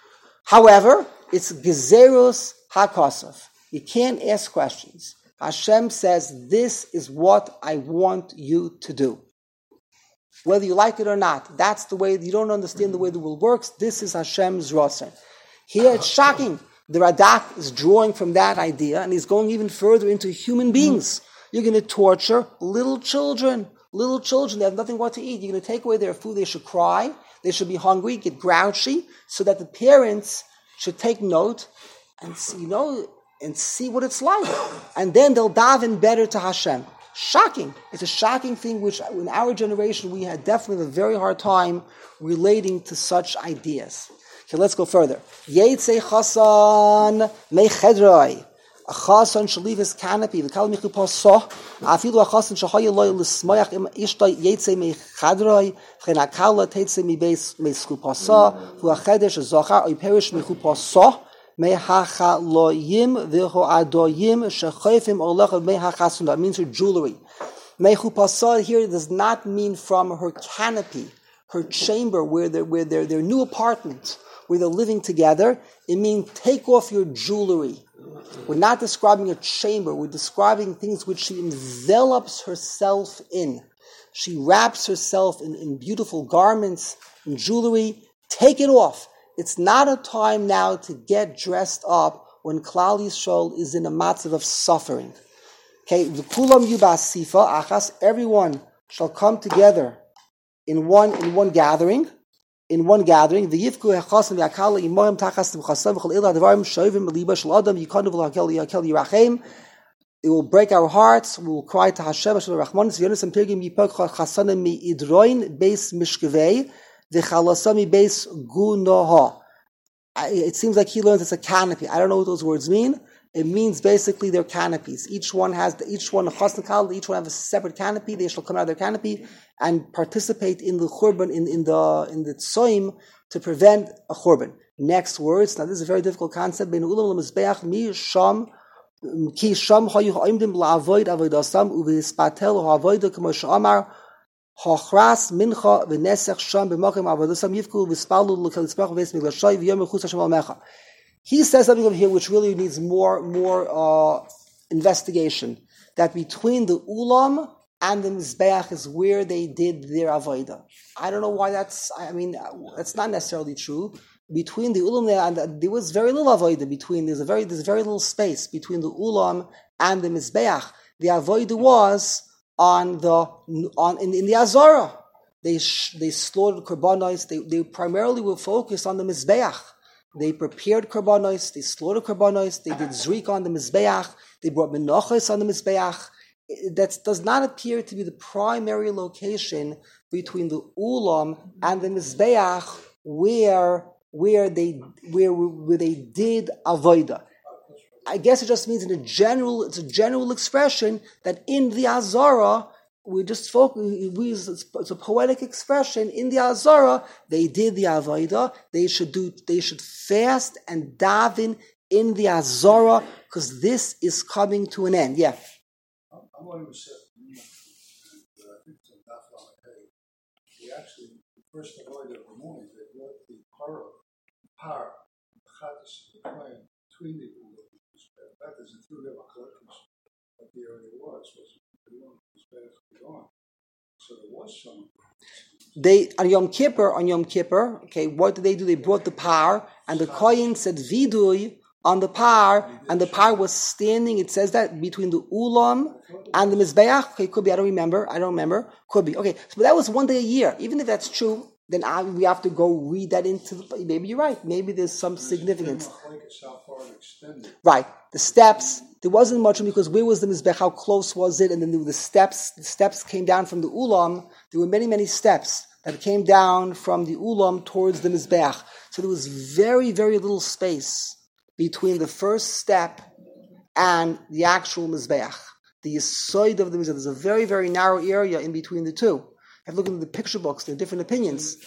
However, it's gezerus hakosov. You can't ask questions. Hashem says, this is what I want you to do. Whether you like it or not, that's the way, you don't understand the way the world works, this is Hashem's ratzon. Here it's shocking. The Radak is drawing from that idea, and he's going even further into human beings. You're going to torture little children. Little children, they have nothing what to eat. You're going to take away their food. They should cry. They should be hungry, get grouchy, so that the parents should take note and see, you know, and see what it's like. And then they'll daven better to Hashem. Shocking. It's a shocking thing which in our generation we had definitely a very hard time relating to such ideas. Okay, let's go further. Yeitzei chasan mechedroi. A chasan shall leave his canopy. The kal michu pasoh. Afilu a chasan shahaya loy l'smoyach im ishtoi yeitzei mechedroi. V'chen akala teitzei mi beis meischu pasoh. V'u achedesh zochar oi perish michu pasoh. Mehachaloyim v'ho adoyim shechoifim olach mehachasun. That means her jewelry. Mechu pasoh here does not mean from her canopy, her chamber, where they're, where they're, their new apartment, where they're living together. It means take off your jewelry. We're not describing a chamber. We're describing things which she envelops herself in. She wraps herself in, in beautiful garments and jewelry. Take it off. it's not a time now to get dressed up when Klal Yisrael is in a matzav of suffering. Okay, v'kulam yubasifa achas, everyone shall come together in one in one gathering, in one gathering. V'yivku hechasam v'yakala imoyim tachas v'chasam v'chol ila devarim shovim v'liba shel adam yikanu v'lakel yakel yirachem. It will break our hearts. We will cry to Hashem Hashem Rachmanis v'yonisam pirgim yipok chasanim mi idroin beis mishkevei v'chalasam mi beis gunoha. It seems like he learns it's a canopy. I don't know what those words mean. It means basically they're canopies. Each one has, the, each one, each one have a separate canopy. They shall come out of their canopy and participate in the churban, in, in the in the tsoim, to prevent a churban. Next words. Now this is a very difficult concept. Ben ulam lemizbeach mi sham ki sham hayu ha'imdim la'avoid avoidasam u'v'ispatel ha'avoida k'mo she'amar ha'chras mincha v'nesech sham b'makim avoidasam yivku v'ispalu l'kel yitzbach v'es miglashay v'yom mechus Hashem al-mecha. He says something over here which really needs more more uh, investigation. That between the ulam and the mizbeach is where they did their avodah. I don't know why that's. I mean, that's not necessarily true. Between the ulam and the, there was very little avodah between. There's a very there's very little space between the ulam and the mizbeach. The avodah was on the on in, in the azara. They sh, they slaughtered korbanos. They they primarily were focused on the mizbeach. They prepared korbanos, they slaughtered korbanos, they did zrik on the mizbeach, they brought menachos on the mizbeach. That does not appear to be the primary location between the ulam and the mizbeach where where they where, where they did avodah. I guess it just means in a general it's a general expression that in the azara. We just spoke, we, it's a poetic expression. In the Azara, they did the Avodah. They should do, they should fast and daven in the Azara because this is coming to an end. Yeah. I'm going to say, and I think it's a Dafla Hay. We actually, the first Avodah of the morning, they brought the Parah, Par, the Chattis, the Kohen, between the Ulam. That is a three of what the area was, was gone. So there was some. They on Yom Kippur, on Yom Kippur, okay, what did they do? They brought the par, and the Kohen said vidui on the par, and the par was standing. It says that between the ulam and the mizbeach. Okay, could be. I don't remember. I don't remember. Could be. Okay, so that was one day a year. Even if that's true, then I, we have to go read that into the. Maybe you're right. Maybe there's some significance. Right. The steps. There wasn't much because where was the mizbech? How close was it? And then the steps. The steps came down from the ulam. There were many, many steps that came down from the ulam towards the mizbech. So there was very, very little space between the first step and the actual mizbech. The yisoid of the mizbech. There's a very, very narrow area in between the two. I have looked at the picture books. There are different opinions.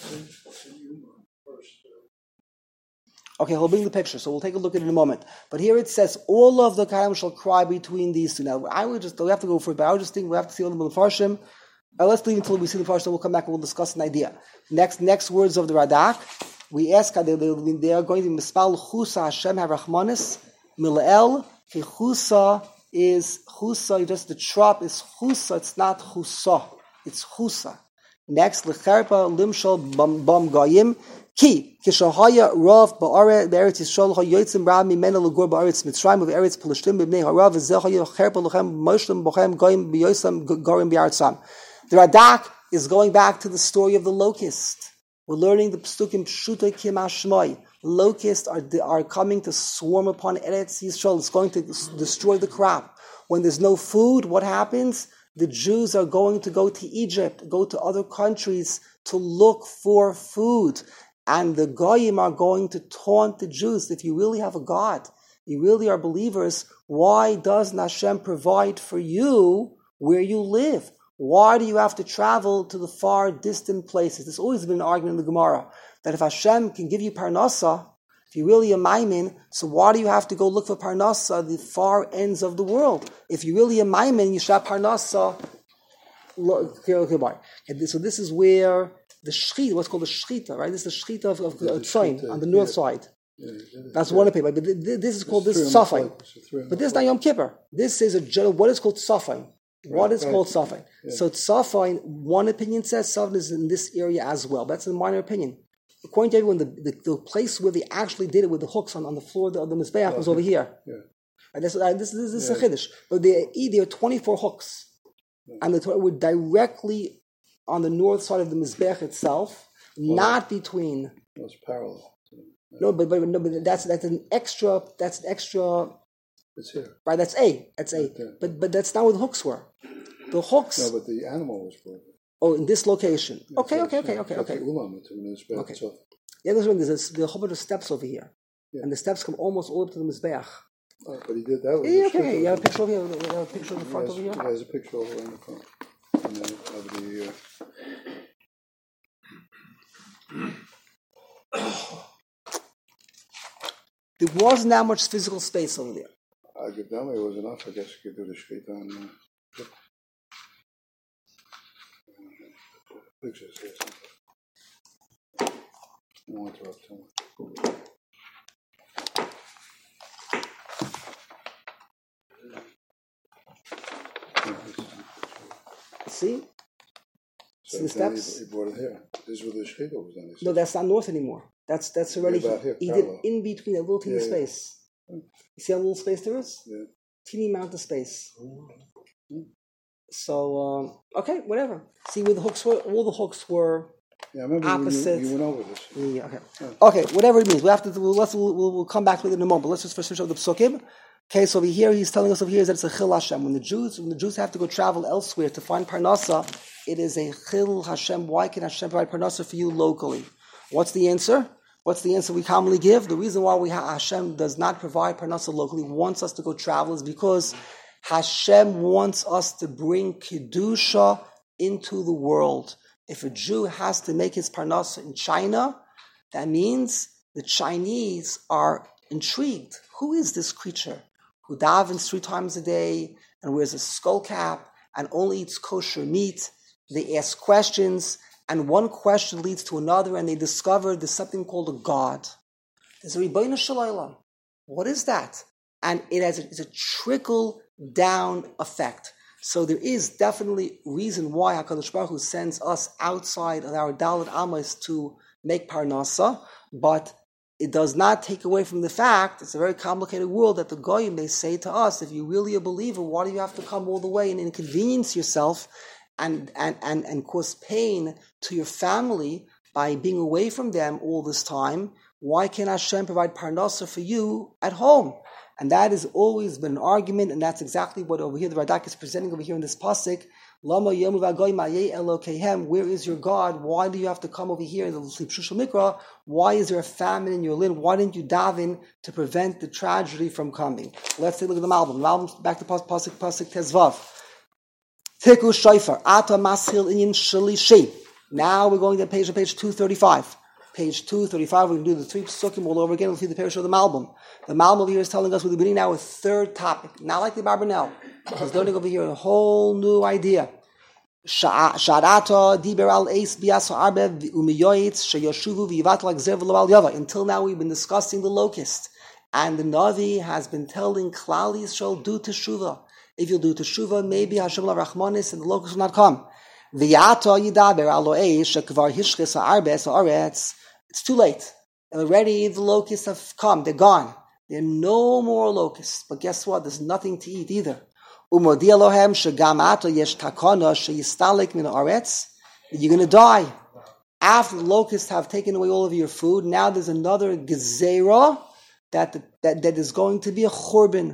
Okay, he'll bring the picture, so we'll take a look at it in a moment. But here it says, all of the Kaim shall cry between these two. Now, I would just, we have to go for it, but I would just think we have to see all the Farshim. Uh, let's leave until we see the Farshim, we'll come back and we'll discuss an idea. Next next words of the Radak, we ask, they, they, they are going to Mispal Chusa Hashem HaRachmanis, Mil'el, okay, Chusa is, Chusa, just the trop is Chusa, it's not Chusa, it's Chusa. Next, Lecherpa Limshal Bam Goyim, Ki Kishahaya Rav Ba'are Be'eretz Yisrael HaYotzim Rab Mimena L'Gur Ba'eretz Mitzrayim of Eretz Paleshtim B'Bnei Harav Zechaya Cherpa Lochem Moshem Bochem Goyim B'Yosam Gorim B'Yartzam. The Radak is going back to the story of the locust. We're learning the Psukim Pshuta Kim Hashmoi. Locusts are are coming to swarm upon Eretz Yisrael. It's going to destroy the crop. When there's no food, what happens? The Jews are going to go to Egypt, go to other countries to look for food. And the Goyim are going to taunt the Jews. If you really have a God, you really are believers, why doesn't Hashem provide for you where you live? Why do you have to travel to the far distant places? There's always been an argument in the Gemara that if Hashem can give you Parnasa, if you're really a Maimin, so why do you have to go look for Parnasa at the far ends of the world? If you're really a Maimin, you should have Parnasa. So this is where the Shechita, what's called the Shechita, right? This is the Shechita of, of uh, Tzoyin on the north yeah. side. Yeah, yeah, That's yeah. one opinion. But this is called this Safain. But this is not Yom Kippur. This is a general, what is called Safain. What right, is right. called Safain. Yeah. So Safain, one opinion says Safain is in this area as well. That's a minor opinion. according to everyone, the, the, the place where they actually did it with the hooks on, on the floor of the, of the Mizbeach was over here. Yeah. And this, uh, this, this, this Yeah. is a Chiddush. But there, there are twenty-four hooks. Yeah. And the were directly on the north side of the Mizbeach itself, Well, not between. It was parallel. No, but, but no, but that's that's an extra. That's an extra. It's here. Right, that's A. That's A. Right there. But but that's not where the hooks were. The hooks. No, but the animal was broken. Oh, in this location. Yeah, Okay, so okay, it's, okay, uh, okay, that's okay. the ulam, it's in the Mizbeach Okay. itself. Yeah, there's one. There's a, there's a whole bunch of steps over here, Yeah. and the steps come almost all up to the Mizbeach. Oh, but he did that. Was Yeah, a okay, okay. shit You have a over picture over here. You have a picture of the there. front He over has- here. He has a picture over in the front. And then of the. Uh, There wasn't that much physical space over there. I give them it was enough. I guess you could do the shkita on uh, pictures here. I don't want to interrupt too much. Yeah, this is the picture. See? So See the then he- steps? He brought it here. This is where the shkita was done. he No, said. that's not north anymore. That's that's already. about here, he did parallel. in between a little teeny Yeah, yeah. space. You see how little space there is? Yeah. Teeny amount of space. So um, okay, whatever. See where the hooks were. All the hooks were. Yeah, I remember Opposite. You, you went over this. Yeah, okay. Yeah. Okay, whatever it means. We have to. We'll, let's, we'll, we'll come back to it in a moment. But let's just first finish up the psukim. Okay, so over here he's telling us over here is that it's a chil Hashem. When the Jews, when the Jews have to go travel elsewhere to find parnasa, it is a chil Hashem. Why can Hashem provide parnasa for you locally? What's the answer? What's the answer we commonly give? The reason why we ha- Hashem does not provide parnasa locally, wants us to go travel, is because Hashem wants us to bring kedusha into the world. If a Jew has to make his parnasa in China, that means the Chinese are intrigued. Who is this creature who davens three times a day and wears a skull cap and only eats kosher meat? They ask questions, and one question leads to another, and they discover there's something called a God. There's a Rebbeinu Shalom. What is that? And it has a, it's a trickle-down effect. So there is definitely reason why HaKadosh Baruch Hu sends us outside of our Dalit Amas to make parnasa, but it does not take away from the fact, it's a very complicated world, that the Goyim, they say to us, if you're really a believer, why do you have to come all the way and inconvenience yourself and, and, and, and cause pain to your family by being away from them all this time? Why can't Hashem provide parnasa for you at home? And that has always been an argument, and that's exactly what over here the Radak is presenting over here in this pasuk. Lama yomu v'agoyim ayeh Elokehem. Where is your God? Why do you have to come over here in the Shusha Mikra? Why is there a famine in your land? Why didn't you daven to prevent the tragedy from coming? Let's take a look at the Malbim. The Malbim, back to pasuk pasuk Tezvav. Tiku Shofar Ata Maschil Inyan Shalishi. Now we're going to page page two thirty-five. Page two thirty-five, we're going to do the three psukim all over again. We'll see the parish of the Malbim. The Malbim over here is telling us we're beginning now a third topic. Not like the Barbanel. He's learning over here a whole new idea. Sha'ata diber al eis bias ha'arbe u'miyoyitz sheyoshuvu v'yivat l'gzer v'lo al yava. Until now we've been discussing the locust. And the Navi has been telling Klal Yisrael, do teshuva. If you'll do teshuva, maybe Hashem l'rachmanis and the locust will not come. V'yata yidaber al eis shekvar hishchis ha'arbe ha'aretz. It's too late. Already the locusts have come. They're gone. There are no more locusts. But guess what? There's nothing to eat either. You're going to die. After the locusts have taken away all of your food, now there's another gezerah that, that, that is going to be a churban.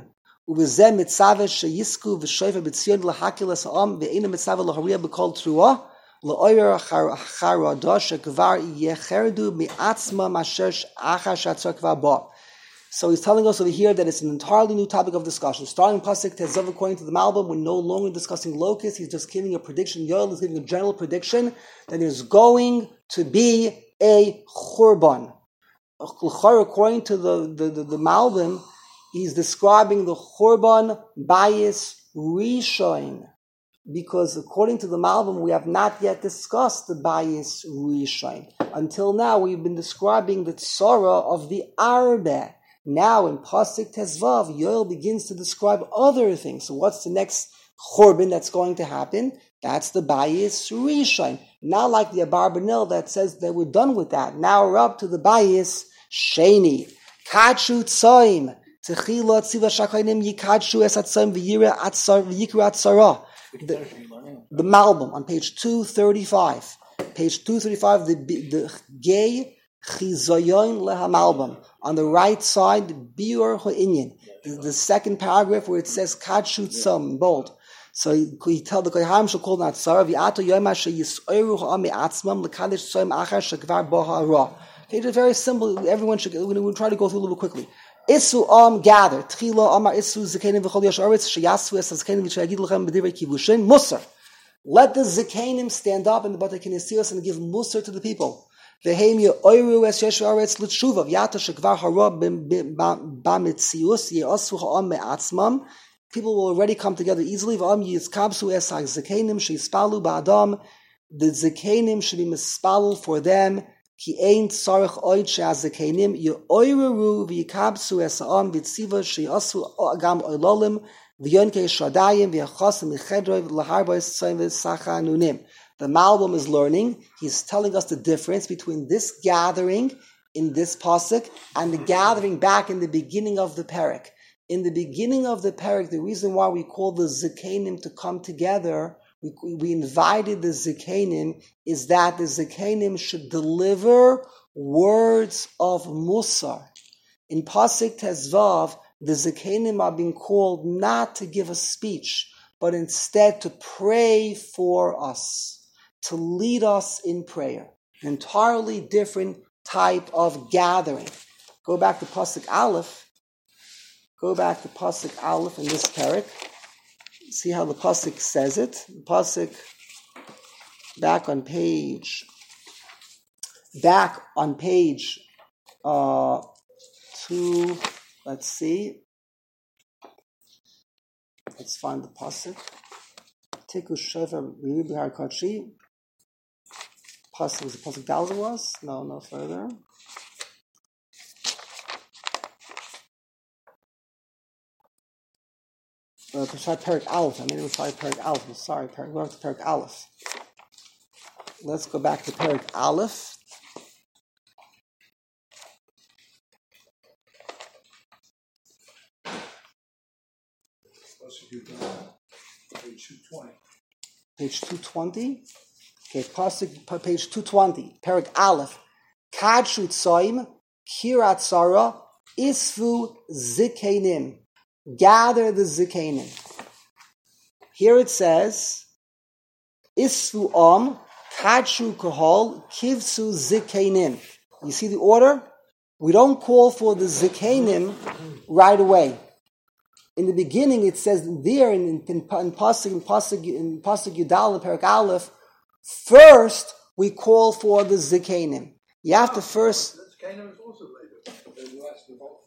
So he's telling us over here that it's an entirely new topic of discussion. Starting pasuk Tezav, according to the Malbim, we're no longer discussing locusts. He's just giving a prediction. Yoel is giving a general prediction that there's going to be a churban. According to the, the, the, the Malbim, he's describing the churban bayis rishon. Because according to the Malbim, we have not yet discussed the bayis rishon. Until now, we've been describing the tzara of the arbe. Now in pasuk Tezvav, Yoel begins to describe other things. So what's the next churban that's going to happen? That's the Bayis Rishon. Not like the Abarbanel that says that we're done with that. Now we're up to the Bayis Sheni. Kadshu Tzoim. Techila Tziva Shakainim Yikadshu Es Atzoim V'yira Atzar V'yikru Atzara. The Malbim on page two thirty-five. Page two thirty-five, the, the Gay Chizoyon Leha Malbim. On the right side, Biur Ho'inyan. The, the second paragraph where it says Kadshu Tzom, bold. So he, he tell the Kohanim shall call Natzara v'ato yom asher yisoiru ha'am me'atzmam l'kadesh tzom achar shekvar bo ha'ara. Okay, it's very simple. Everyone should. We're going to try to go through a little bit quickly. Isu am gather. Tchila amar isu zekanim v'chol yosh aretz sheyasu es zekanim v'shayagid lechem b'divrei kivushin musar. Let the zekanim stand up in the Bate Kinesios and give musar to the people. V'heim yoiru es yesh aretz l'tshuva v'yato shekvar hara b'mitzius ye'asu ha'am me'atzmam. People will already come together easily. The zekanim should be mispalul for them. Ki ein tzarich oid she'azekanim yoireru v'yikabsu esa'am v'tziva she'asu agam oilolim v'yonkei shadayim v'yachasim v'chedroi v'laharbois tzayim v'sachanunim. The Malbim is learning. He's telling us the difference between this gathering in this pasuk and the gathering back in the beginning of the parak. In the beginning of the parak, the reason why we call the zekanim to come together, we, we invited the zekanim, is that the zekanim should deliver words of musar. In pasuk tezvav, the zekanim are being called not to give a speech, but instead to pray for us, to lead us in prayer. An entirely different type of gathering. Go back to pasuk Aleph. Go back to pasuk Aleph in this parak. See how the pasuk says it. The pasuk back on page, back on page uh, two. Let's see. Let's find the pasuk. Tiku shofar b'har kachi. Pasuk was the pasuk Dalza was? No, no further. Uh, try Perik Aleph. I mean, it was try Perik Aleph. I'm sorry, Perik. We're on to Perik Aleph. Let's go back to Perik Aleph. Page two twenty. Page two twenty. Okay, pasuk, page two twenty. Perik Aleph. Kadshu tzoim, kirat sara, isfu zikenim. Gather the zikanim. Here it says, Isfu om, kadshu kahol, kivsu zikanim. You see the order? We don't call for the zikanim right away. In the beginning, it says there in, in, in Pasuk in Pasuk in Pasuk Yudal and Perak Aleph, first we call for the zikanim. You have to first. Zikanim is also later. The last of all.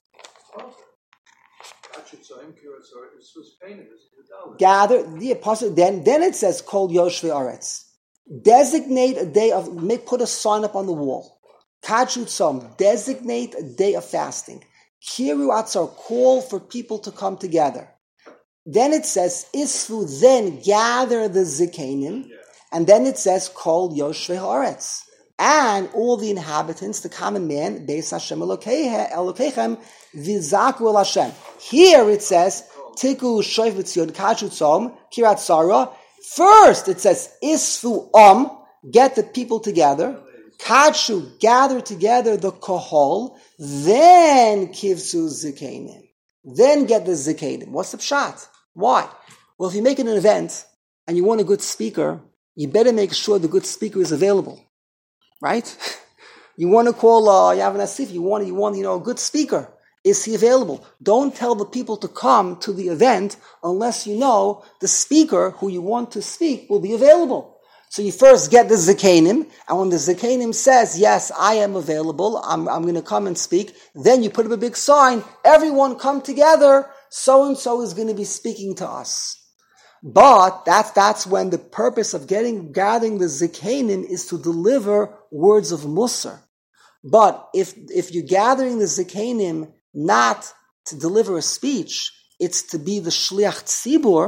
Gather the apostle. Then, then it says, "Kol Yoshvei Aretz." Designate a day of. Make put a sign up on the wall. Kadshu Tzom. Designate a day of fasting. Kiru Atzar. Call for people to come together. Then it says, "Isfu." Then gather the zikanim, yeah. And then it says, "Kol Yoshvei Aretz." And all the inhabitants, the common man, Beis Hashem Elokeichem, Vizaku El Hashem. Here it says, Tiku Shoif B'Tzion Kadshu Tzom, Kirat Sarah. First it says, Isfu Om, get the people together. Kadshu, gather together the Kohol. Then Kivsu Zikanim. Then get the Zikanim. What's the pshat? Why? Well, if you make it an event and you want a good speaker, you better make sure the good speaker is available. Right? You want to call, uh, you have an asif, you want, you want, you know, a good speaker. Is he available? Don't tell the people to come to the event unless you know the speaker who you want to speak will be available. So you first get the zikanim, and when the zikanim says, yes, I am available, I'm, I'm going to come and speak, then you put up a big sign, everyone come together, so-and-so is going to be speaking to us. But that's that's when the purpose of getting gathering the zikanim is to deliver words of musar. But if if you're gathering the zikanim not to deliver a speech, it's to be the shliach tzibur.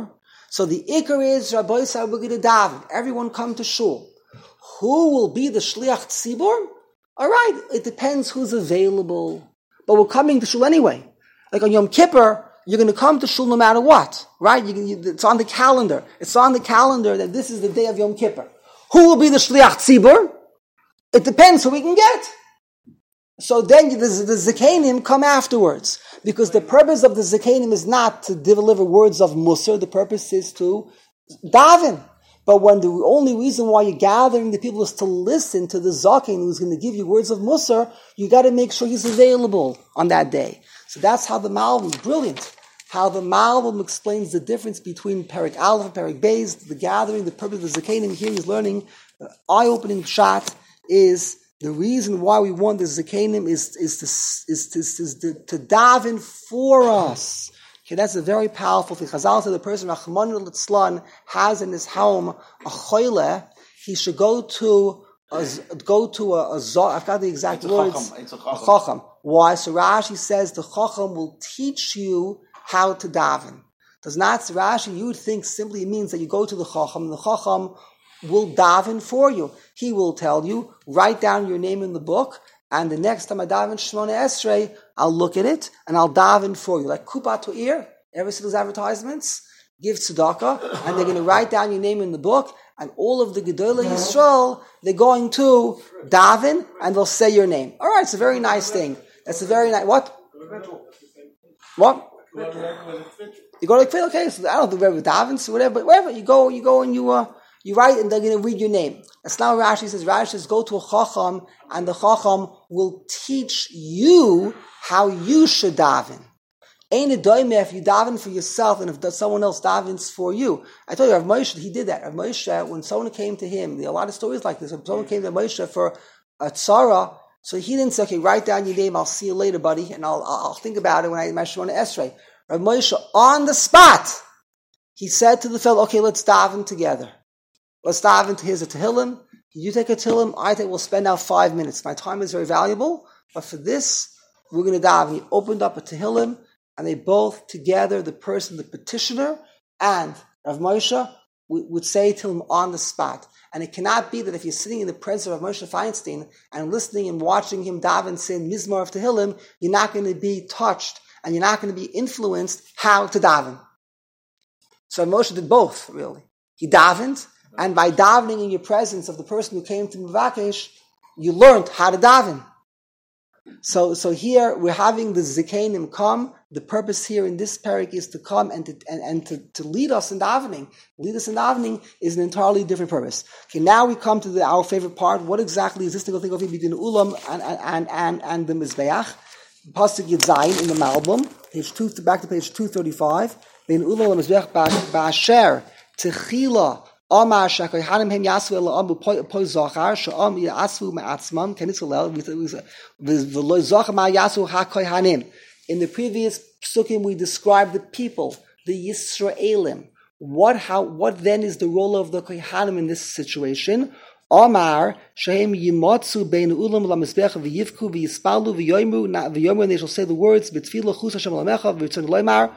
So the ikar is, Rabbi said, we're going to daven. Everyone come to shul. Who will be the shliach tzibur? All right, it depends who's available. But we're coming to shul anyway. Like on Yom Kippur, you're going to come to shul no matter what, right? You, you, it's on the calendar. It's on the calendar that this is the day of Yom Kippur. Who will be the shliach tzibur? It depends who we can get. So then the, the Zekanim come afterwards. Because the purpose of the Zekanim is not to deliver words of Musar. The purpose is to daven. But when the only reason why you're gathering the people is to listen to the Zaken who's going to give you words of Musar, you got to make sure he's available on that day. So that's how the Malbim, brilliant, how the Malbim explains the difference between Perik Aleph and Perik Beis, the gathering, the purpose of the Zekanim. Here he's learning, the eye-opening shot is the reason why we want the Zekanim is, is, to, is, to, is to, to daven for us. Okay, that's a very powerful thing. Chazal said the person, Rachmanu Litzlan, has in his home a choyle, he should go to a, go to a, a zah, I've got the exact it's words. A chacham. It's a chacham. A chacham. Why? So Rashi says the chacham will teach you how to daven. Does not, Rashi, you would think simply means that you go to the chacham, and the chacham will daven for you. He will tell you, write down your name in the book, and the next time I daven Shemona Esrei, I'll look at it, and I'll daven for you. Like Kupat To'ir, ever see those advertisements? Give tzedakah, and they're going to write down your name in the book, and all of the Gedolei Yisrael, they're going to daven, and they'll say your name. All right, it's a very nice thing. That's a very nice, what? What? You go like, okay, so I don't do whatever davens, whatever, but wherever, you go, you go and you, uh, you write, and they're going to read your name. That's now Rashi says. Rashi says, go to a chacham, and the chacham will teach you how you should daven. Ain't it doimeh if you daven for yourself, and if someone else davens for you? I told you, Rav Moshe, he did that. Rav Moshe, when someone came to him, there are a lot of stories like this. When someone came to Moshe for a tzara, so he didn't say, okay, write down your name, I'll see you later, buddy, and I'll, I'll think about it when I mention on Esrei. Rav Moshe, on the spot, he said to the fellow, okay, let's daven together. Let's dive into his a Tehillim. You take a Tehillim, I think we'll spend now five minutes. My time is very valuable, but for this, we're going to dive. And he opened up a Tehillim, and they both together, the person, the petitioner, and Rav Moshe would say to him on the spot. And it cannot be that if you're sitting in the presence of Rav Moshe Feinstein and listening and watching him daven sin Mizmar of Tehillim, you're not going to be touched and you're not going to be influenced how to daven. So Rav Moshe did both, really. He davened, and by davening in your presence of the person who came to Mavakesh, you learned how to daven. So, so here we're having the Zekanim come. The purpose here in this parak is to come and to and, and to, to lead us in davening. Lead us in davening is an entirely different purpose. Okay, now we come to the, our favorite part. What exactly is this thing of between the Ulam and and and and the Mizbeach? Pasuk Yud Zayin in the Malbim, page two, back to page two thirty-five. Bein Ulam Mizbeach ba'asher techila. Amar Shakohanim Hem Yasu El Amu Po Zachar Sham Yasu Ma'atzmam Kenitzalel with with the Lo Zachar Ma Yasu HaKohanim. In the previous psukim, we described the people, the Yisraelim. What how what then is the role of the Kohanim in this situation? Amar Shehem Yimotzu Bein Ulam LaMizbech V'Yivku V'Yispalu V'Yoymu V'Yoymu, and they shall say the words B'Tfilah Chus Hashem Lamecha V'Yitzon Loymar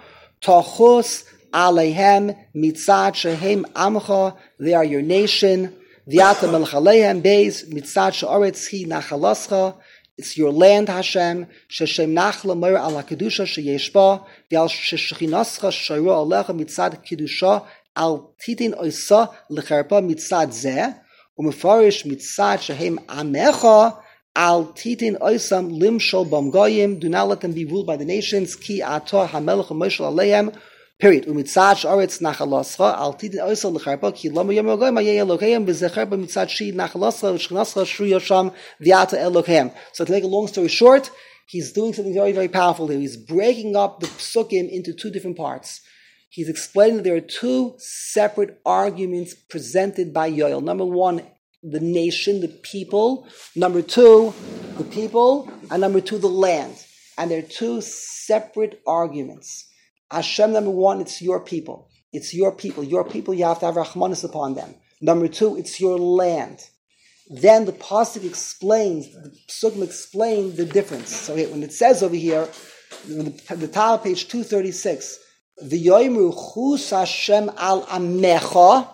Tachos Aleihem mitzad shehem amcha, they are your nation. V'yata melech aleihem beis mitzad she'oretz hi nachalascha, it's your land, Hashem. Sheshem nachla meir al hakedusha sheyesh ba, v'al sheshechinascha shayro alecha mitzad kedusha al titin oisa lecharpa mitzad zeh, u'mefarish mitzad shehem amecha al titin oisam limshol bamgoyim, do not let them be ruled by the nations. Ki atah hamelech u'moshel aleihem. Period. Umitzad sh'aretz nachalascha al tidin oisel lecharpa ki lama yom yogoyim ayeh Elokeim v'zecharpa mitzad shi nachalascha v'shchanascha shru yosham v'yata Elokeim. So to make a long story short, he's doing something very, very powerful here. He's breaking up the psukim into two different parts. He's explaining that there are two separate arguments presented by Yoel. Number one, the nation, the people. Number two, the people. And number two, the land. And there are two separate arguments. Hashem, number one, it's your people. It's your people. Your people, you have to have Rahmanis upon them. Number two, it's your land. Then the Pasuk explains, the Psukim explain the difference. So when it says over here, the, the top of page two thirty-six, V'yoimru chus Hashem al amecha.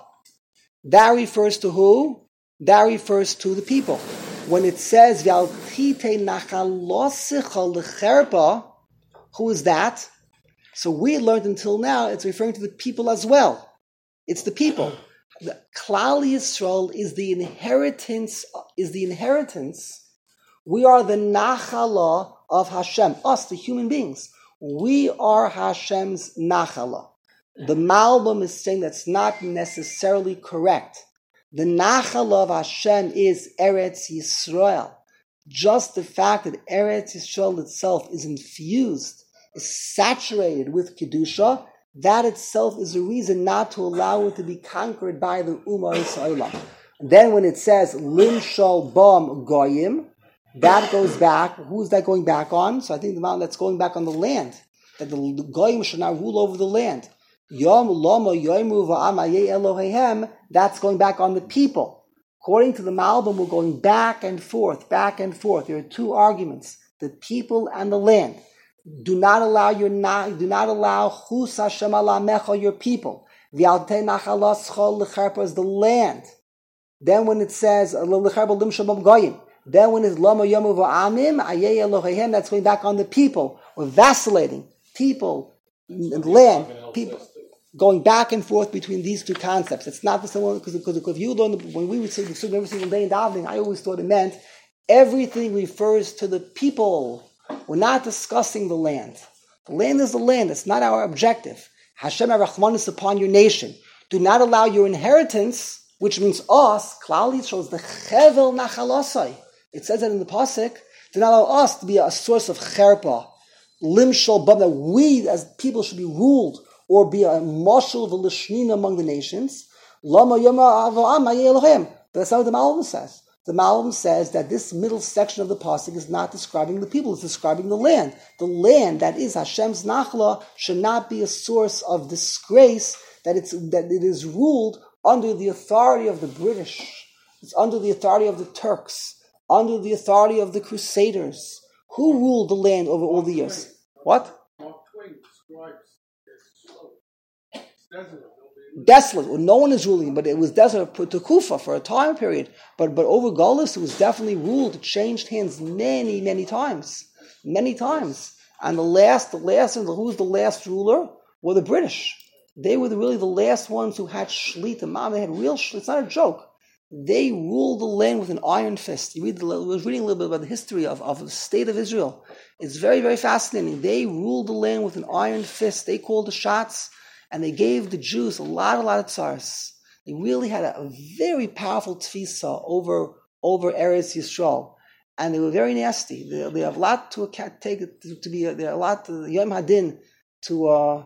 That refers to who? That refers to the people. When it says V'altite nachalosicha lecherpa, who is that? So we learned until now it's referring to the people as well. It's the people. The Klal Yisrael is the inheritance. Is the inheritance. We are the nachala of Hashem. Us, the human beings. We are Hashem's nachala. The Malbim is saying that's not necessarily correct. The nachala of Hashem is Eretz Yisrael. Just the fact that Eretz Yisrael itself is infused, is saturated with Kedusha, that itself is a reason not to allow it to be conquered by the Ummah Yisrael. Then when it says, Limshal Bam Goyim, that goes back, who's that going back on? So I think the mountain that's going back on the land, that the Goyim should not rule over the land. Yom Lama Yoimru Va'amayeh Elohehem, that's going back on the people. According to the Malbim, we're going back and forth, back and forth. There are two arguments, the people and the land. Do not allow your do not allow Chus Hashem alamecha, your people. V'altei nachalascha lecherpa is the land. Then when it says lecherpa limshabam goyim, then when it's lama yomu va'amim ayei Elohehem, that's going back on the people. We're vacillating people and land, people going back and forth between these two concepts. It's not the same one because because if you learn when we would say the every single day in davening, I always thought it meant everything refers to the people. We're not discussing the land. The land is the land. It's not our objective. Hashem HaRachman is upon your nation. Do not allow your inheritance, which means us, Klal Yisrael, is the Chevel Nachalasai. It says that in the Pasuk. Do not allow us to be a source of Cherpa, Limshal Bam, that we as people should be ruled or be a Mashal V'Lishnina among the nations. Lama Yoma Ava'am Ayeh Elohim. That's not what the Malbim says. The Malbim says that this middle section of the pasuk is not describing the people; it's describing the land. The land that is Hashem's nachla should not be a source of disgrace. That it's that it is ruled under the authority of the British. It's under the authority of the Turks, under the authority of the Crusaders. Who ruled the land over all the years? What? Mark Twain describes it. It's desolate. Desolate. Well, no one is ruling, but it was desolate to Kufa for a time period. But but over Golis, it was definitely ruled. It changed hands many, many times. Many times. And the last, the last, and who was the last ruler? Were the British. They were the, really the last ones who had shlita. Mom, they had real shlita. It's not a joke. They ruled the land with an iron fist. You read the, I was reading a little bit about the history of, of the state of Israel. It's very, very fascinating. They ruled the land with an iron fist. They called the shots. And they gave the Jews a lot, a lot of tsars. They really had a, a very powerful tfisa over, over Eretz Yisrael. And they were very nasty. They, they have a lot to take to, to be, they have a lot to, Yom Hadin, to, uh,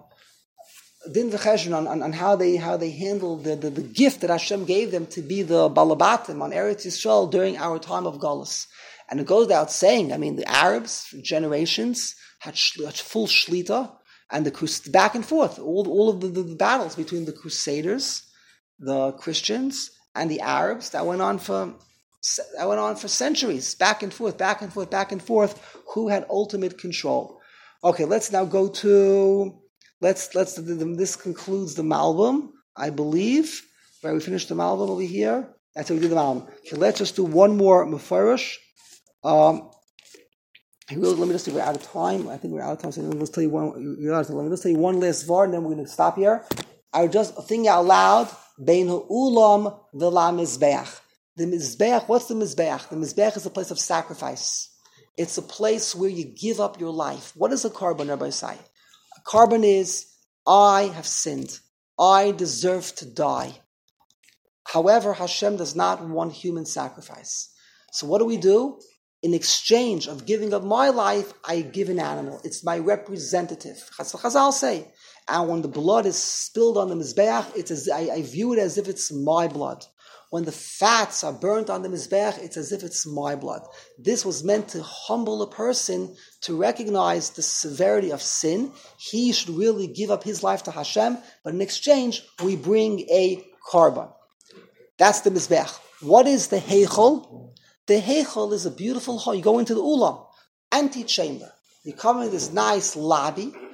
din v'cheshon on, on, on how they, how they handled the, the, the gift that Hashem gave them to be the balabatim on Eretz Yisrael during our time of Galus. And it goes without saying, I mean, the Arabs, for generations, had, sh- had full shlita. And the back and forth, all, all of the, the, the battles between the Crusaders, the Christians, and the Arabs, that went on for that went on for centuries, back and forth, back and forth, back and forth. Who had ultimate control? Okay, let's now go to let's let's. This concludes the Malbim, I believe. Right, we finished the Malbim over here. That's how we did the Malbim. Okay, let's just do one more Mefarish. Um, Really, let me just say we're out of time. I think we're out of time. So let me just tell you one. Let me just tell you one last var, and then we're going to stop here. I would just think out loud. Bein ha'ulam v'la mizbeach. The mizbeach. What's the mizbeach? The mizbeach is a place of sacrifice. It's a place where you give up your life. What is a carbon, Rabbi Say? A carbon is I have sinned. I deserve to die. However, Hashem does not want human sacrifice. So what do we do? In exchange of giving up my life, I give an animal. It's my representative. Chazal say. And when the blood is spilled on the Mizbeach, it's as, I, I view it as if it's my blood. When the fats are burnt on the Mizbeach, it's as if it's my blood. This was meant to humble a person to recognize the severity of sin. He should really give up his life to Hashem, but in exchange, we bring a carbon. That's the Mizbeach. What is the Heichel? The Heichel is a beautiful hall. You go into the Ulam, antechamber. You come in this nice lobby,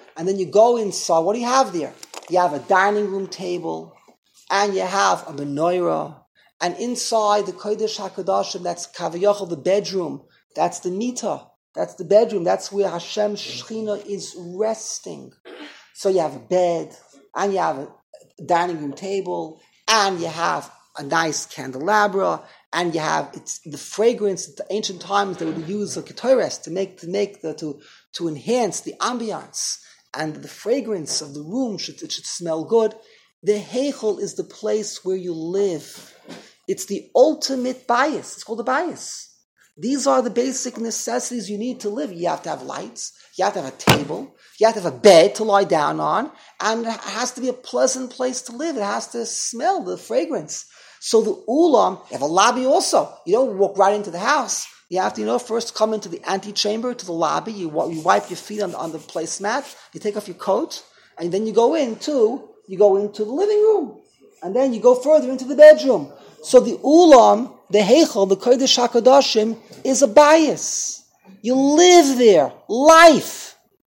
and then you go inside. What do you have there? You have a dining room table, and you have a menorah, and inside the Kodesh HaKadoshim, that's Kavayachal, the bedroom, that's the Mita, that's the bedroom, that's where Hashem Shechina is resting. So you have a bed, and you have a dining room table, and you have a nice candelabra, and you have it's the fragrance at the ancient times they would use a ketores to make to make the to to enhance the ambiance, and the fragrance of the room should it should smell good. The heichel is the place where you live. It's the ultimate bias. It's called a bias. These are the basic necessities you need to live. You have to have lights. You have to have a table. You have to have a bed to lie down on. And it has to be a pleasant place to live. It has to smell the fragrance. So the ulam, you have a lobby also. You don't walk right into the house. You have to, you know, first come into the antechamber, to the lobby. You, you wipe your feet on, on the placemat. You take off your coat. And then you go into, you go into the living room. And then you go further into the bedroom. So the ulam, the heichel, the Kodesh HaKadoshim, is a bias. You live there. Life.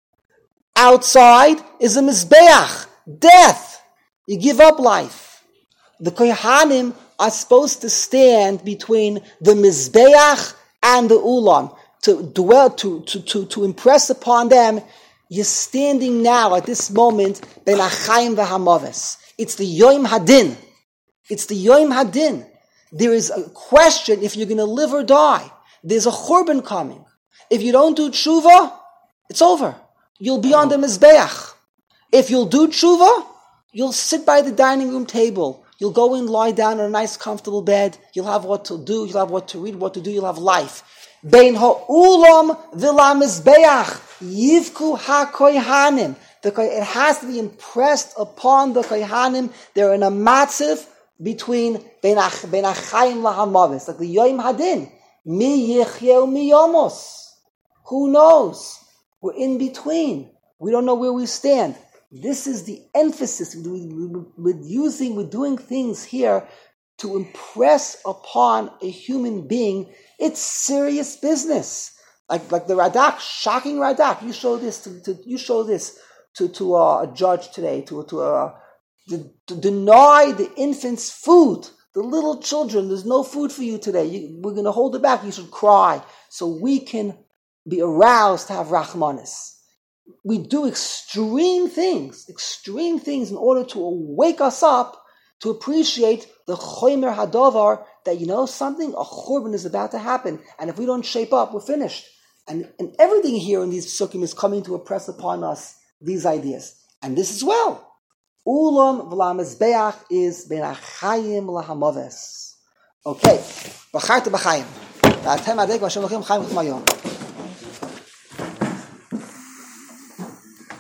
Outside is a mizbeach. Death. You give up life. The Kohanim are supposed to stand between the mizbeach and the ulam, to dwell, to, to, to, to impress upon them. You're standing now at this moment ben achayim v'hamaves. It's the Yom Hadin. It's the Yom Hadin. There is a question if you're going to live or die. There's a churban coming. If you don't do tshuva, it's over. You'll be on the mizbeach. If you'll do tshuva, you'll sit by the dining room table. You'll go in, lie down on a nice, comfortable bed. You'll have what to do. You'll have what to read, what to do. You'll have life. Bein ha'ulam v'la mizbeach yivku ha'koyhanim. It has to be impressed upon the koyhanim. They're in a matziv between bein achayim lahamavis, like the Yom Hadin. Mi yichyeu mi yomos. Who knows? We're in between. We don't know where we stand. This is the emphasis we're using, we're doing things here to impress upon a human being. It's serious business. Like like the Radak, shocking Radak. You show this to, to you show this to to uh, a judge today to to, uh, to to deny the infants food, the little children. There's no food for you today. You, we're going to hold it back. You should cry so we can be aroused to have Rachmanis. We do extreme things, extreme things in order to wake us up to appreciate the chomer hadavar, that you know something, a churban is about to happen, and if we don't shape up, we're finished. And, and everything here in these psukim is coming to impress upon us these ideas. And this as well. Ulam v'la mizbeach is ben achayim lahamaves. Okay. B'charta b'chayim. V'atem adek v'ashem l'chem chayim l'chem hayom.